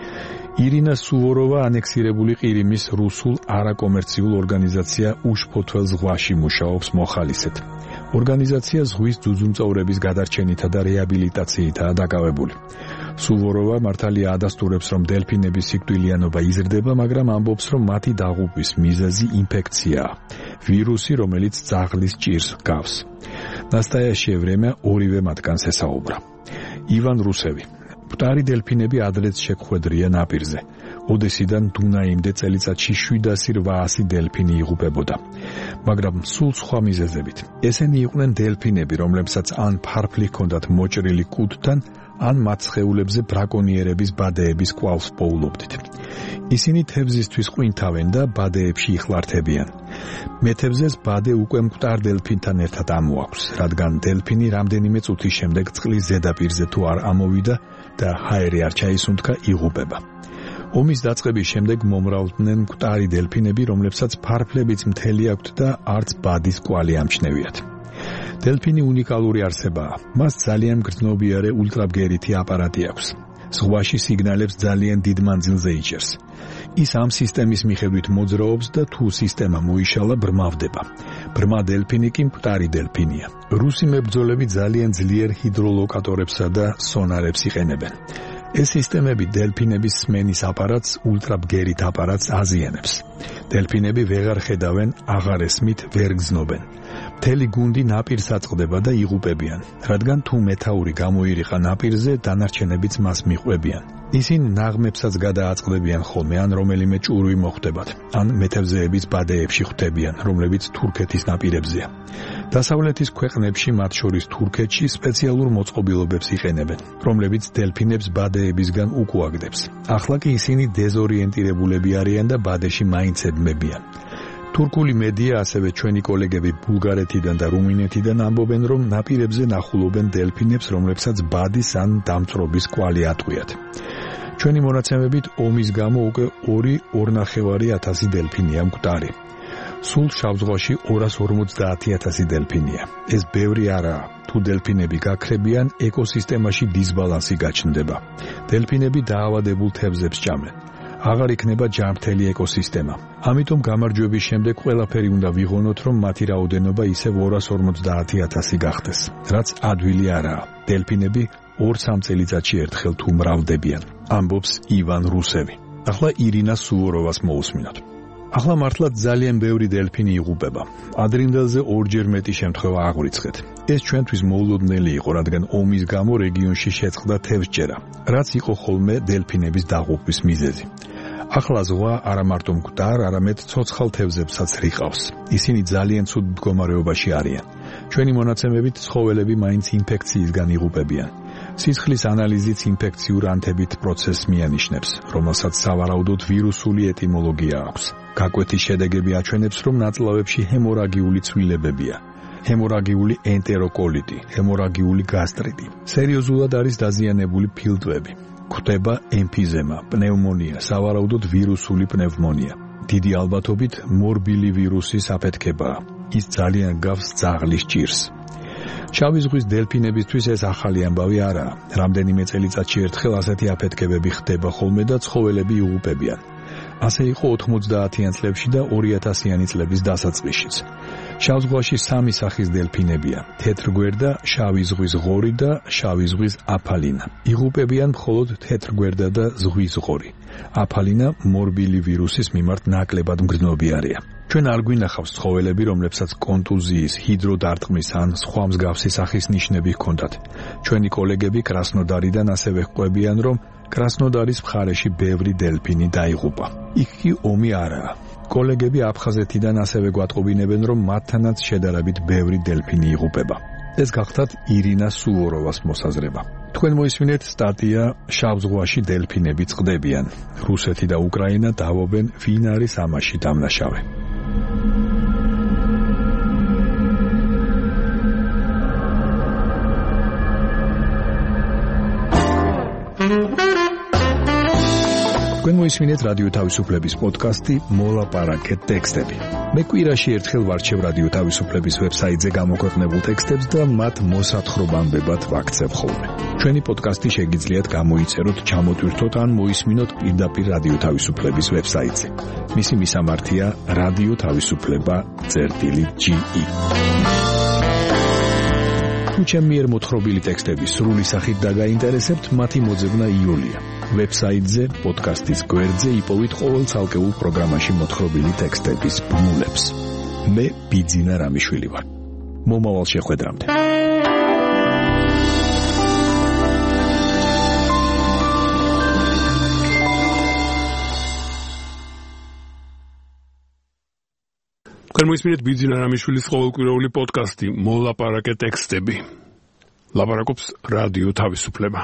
ირინა სუვოროვა ანექსირებული ყირიმის რუსულ არაკომერციულ ორგანიზაცია უშფოთველ ზღვაში მუშაობს მოხალისედ. ორგანიზაცია ზღვის ძუძუმწოვრების გადარჩენითა და რეაბილიტაციითაა დაკავებული. სუვოროვა მართალია ადასტურებს, რომ დელფინების სიკვდილიანობა იზრდება, მაგრამ ამბობს, რომ მათი დაღუპვის მიზეზი ინფექციაა, ვირუსი, რომელიც ძაღლის ჭირს გავს. ნასტაია შევრემია ორივე მათგანს ესაუბრა. ივან რუსევი. მკვდარი დელფინები ადრეც შეხვედრია ნაპირზე. ოდესიდან დუნაიმდე წელიწადში შვიდასი რვაასი დელფინი იღუპებოდა. მაგრამ სულ სხვა მიზეზებით. ესენი იყვნენ დელფინები, რომლებსაც ან ფარფლი ჰქონდათ მოჭრილი კუდთან, ან მათ სხეულებზე ბრაკონიერების ბადეების კვალს პოულობდით. ისინი თევზისთვის ყვინთავენ და ბადეებში იხლართებიან. მეთევზეს ბადე უკვე მკვდარ დელფინთან ერთად ამოაქვს, რადგან დელფინი რამდენიმე წუთის შემდეგ წყლის ზედაპირზე თუ არ ამოვიდა და ჰაერი არ ჩაისუნთქა, იღუპება. ომის დაწყების შემდეგ მომრავლდნენ მკვდარი დელფინები, რომლებსაც ფარფლებიც მთელი აქვთ და არც ბადის კვალი ამჩნევიათ. დელფინი უნიკალური არსებაა. მას ძალიან გრძნობიარე ულტრაბგერითი აპარატი აქვს. ზღვაში სიგნალებს ძალიან დიდ მანძილზე იჭერს. ის ამ სისტემის მიხედვით მოძრაობს და თუ სისტემა მოიშალა, ბრმავდება. ბრმა დელფინი კი მკვდარი დელფინია. რუსი მებრძოლები ძალიან ძლიერ ჰიდროლოკატორებსა და სონარებს იყენებენ. ეს სისტემები დელფინების სმენის აპარატს, ულტრაბგერით აპარატს აზიანებს. დელფინები ვეღარ ხედავენ, აღარ ესმით, ვერ გრძნობენ. მთელი გუნდი ნაპირს აწყდება და იღუპებიან, რადგან თუ მეთაური გამოირიყა ნაპირზე, დანარჩენებიც მას მიყვებიან. ისინი ნაღმებსაც გადააწყდებიან ხოლმე, ან რომელიმე ჭურვი მოხვდებათ, ან მეთევზეების ბადეებში ხვდებიან, რომლებიც თურქეთის ნაპირებზეა. დასავლეთის ქვეყნებში, მათ შორის თურქეთში, სპეციალურ მოწყობილობებს იყენებენ, რომლებიც დელფინებს ბადეებისგან უკუაგდებს. ახლა კი ისინი დეზორიენტირებულები არიან და ბადეში მაინც ებმებიან. თურქული მედია, ასევე ჩვენი კოლეგები ბულგარეთიდან და რუმინეთიდან ამბობენ, რომ ნაპირებზე ნახულობენ დელფინებს, რომლებსაც ბადის ან დამწრობის კვალი ატყვიათ. ჩვენი მონაცემებით ომის გამო უკვე ორი ორნახევარი ათასი დელფინია მკვდარი. სულ შავ ზღვაში ორას ორმოცდაათი ათასი დელფინია. ეს ბევრი არაა. თუ დელფინები გაქრებიან, ეკოსისტემაში დისბალანსი გაჩნდება. დელფინები დაავადებულ თევზებს ჭამენ. აღარ იქნება ჯანმრთელი ეკოსისტემა. ამიტომ გამარჯვების შემდეგ ყველაფერი უნდა ვიღონოთ, რომ მათი რაოდენობა ისევ ორას ორმოცდაათი ათასი გახდეს, რაც ადვილი არაა. დელფინები ორ-სამ წელიწადში ერთხელ თუ მრავლდებიან, ამბობს ივან რუსევი. ახლა ირინა სუვოროვას მოусმინოთ. ახლა მართლაც ძალიან ბევრი დელფინი იღუპება. ადრინდელზე ორჯერ მეტი შემთხვევა აღვიცხეთ. ეს ჩვენთვის მოულოდნელი იყო, რადგან ომის გამო რეგიონში შეწყდა თევზჭერა, რაც იყო ხოლმე დელფინების დაღუპვის მიზეზი. ახლა ზღვა არა მარტო მკვდარ, არამედ ცოცხალ თევზებსაც რიყავს. ისინი ძალიან ცუდ მდგომარეობაში არიან. ჩვენი მონაცემებით ცხოველები მაინც ინფექციისგან იღუპებიან. სისხლის ანალიზიც ინფექციურ ანთებით პროცესს მიანიშნებს, რომელსაც სავარაუდოდ ვირუსული ეტიმოლოგია აქვს. გაკვეთის შედეგები აჩვენებს, რომ ნაწლავებში ჰემორაგიული ცვლილებებია. ჰემორაგიული ენტეროკოლიტი, ჰემორაგიული გასტრიტი. სერიოზულად არის დაზიანებული ფილტვები. გვხვდება ემფიზემა, პნევმონია, სავარაუდოდ ვირუსული პნევმონია. დიდი ალბათობით მორბილი ვირუსის აფეთქებაა. ის ძალიან გავს ძაღლის ჭირს. შავი ზღვის დელფინებისთვის ეს ახალი ამბავი არაა. რამდენიმე წელიწადში ერთხელ ასეთი აფეთქებები ხდება ხოლმე და ცხოველები იღუპებიან. ასე იყო ოთხმოცდაათიან წლებში და ორიათასიანი წლების დასაწყისშიც. შავ ზღვაში სამი სახის დელფინებია: თეთრგვერდა, შავი ზღვის ღორი და შავი ზღვის აფალინა. იღუპებიან მხოლოდ თეთრგვერდა და ზღვის ღორი. აფალინა მორბილი ვირუსის მიმართ ნაკლებად მგრძნობიარეა. ჩვენ არ გვინახავს ცხოველები, რომლებსაც კონტუზიის, ჰიდროდარტყმის ან სხვა მსგავსი სახის ნიშნები ჰქონდათ. ჩვენი კოლეგები კრასნოდარიდან ასევე ხვდებიან, რომ კრასნოდარის მხარეში ბევრი დელფინი დაიღუპა. იქ კი ომი არაა. კოლეგები აფხაზეთიდან ასევე გვატყობინებენ, რომ მათთანაც შედარებით ბევრი დელფინი იღუპება. ეს გახდათ ირინა სუვოროვას მოსაზრება. თქვენ მოისმინეთ სტატია შავ ზღვაში დელფინები წყდებიან. რუსეთი და უკრაინა დავობენ, ვინ არის ამაში დამნაშავე. თქვენ მოისმინეთ რადიო თავისუფლების პოდკასტი მოლაპარაკეთ ტექსტები. მე კვირაში ერთხელ ვარჩევ რადიო თავისუფლების ვებსაიტზე გამოქვეყნებულ ტექსტებს და მათ მოსათხრობამდებად ვაქცევ ხოლმე. ჩვენი პოდკასტი შეგიძლიათ გამოიწეროთ, ჩამოტვირთოთ ან მოისმინოთ პირდაპირ რადიო თავისუფლების ვებსაიტზე. მისი მისამართია რადიო თავისუფლება წერტილი ჯი ი. თუ ჩემი მიერ მოთხრობილი ტექსტები სრული სახით დაგაინტერესებთ, მათი მოძებნა იოლია. ვებსაიტზე, პოდკასტის გვერდზე იპოვით ყოველ ცალკეულ პროგრამაში მოთხრობილი ტექსტების ბმულებს. მე ბიძინა რამიშვილი ვარ. მომავალ შეხვედრამდე. თქვენ მოისმინეთ ბიძინა რამიშვილის ყოველკვირეული პოდკასტი მოლაპარაკეთ ტექსტები. ლაპარაკობს რადიო თავისუფლება.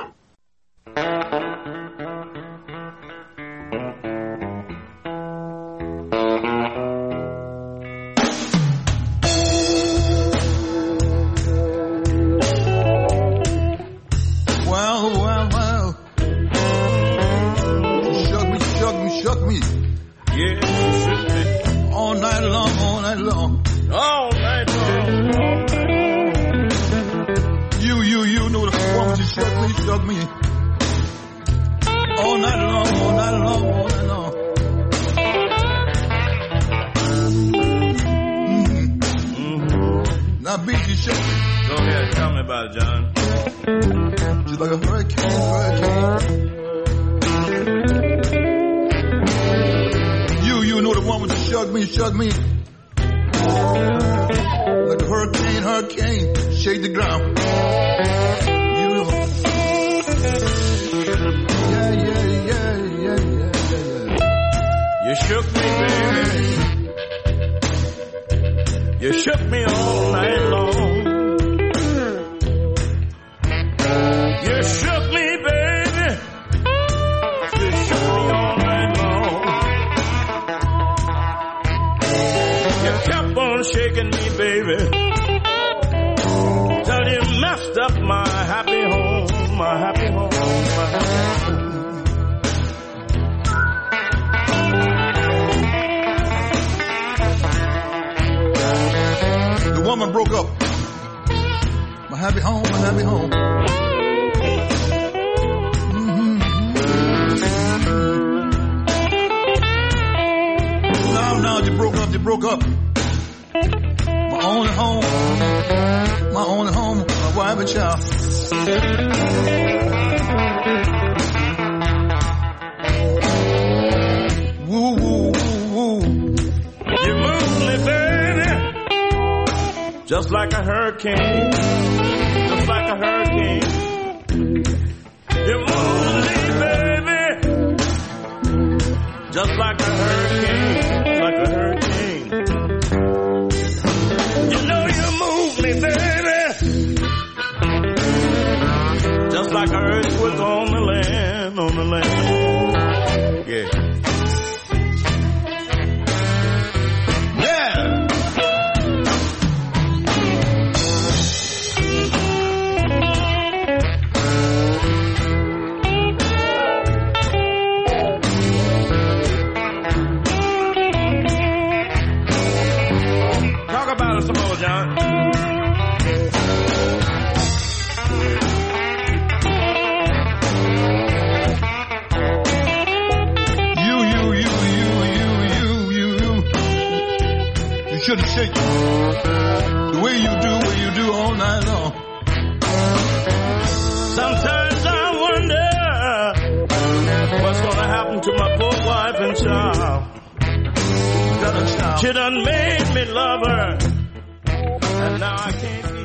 my happy home, my happy home. Mm-hmm. Now, now, they broke up, they broke up. My only home, my only home, my wife and child. Woo, woo, woo, woo. You move me, baby, just like a hurricane, just like a hurricane. You move me, baby, just like a hurricane, like a hurricane. You know you move me, baby, just like an earthquake on the land, on the land. Yeah. Shouldn't shake you the way you do, way you do all night long. Sometimes I wonder what's gonna happen to my poor wife and child. Got a child. She done made me love her, and now I can't.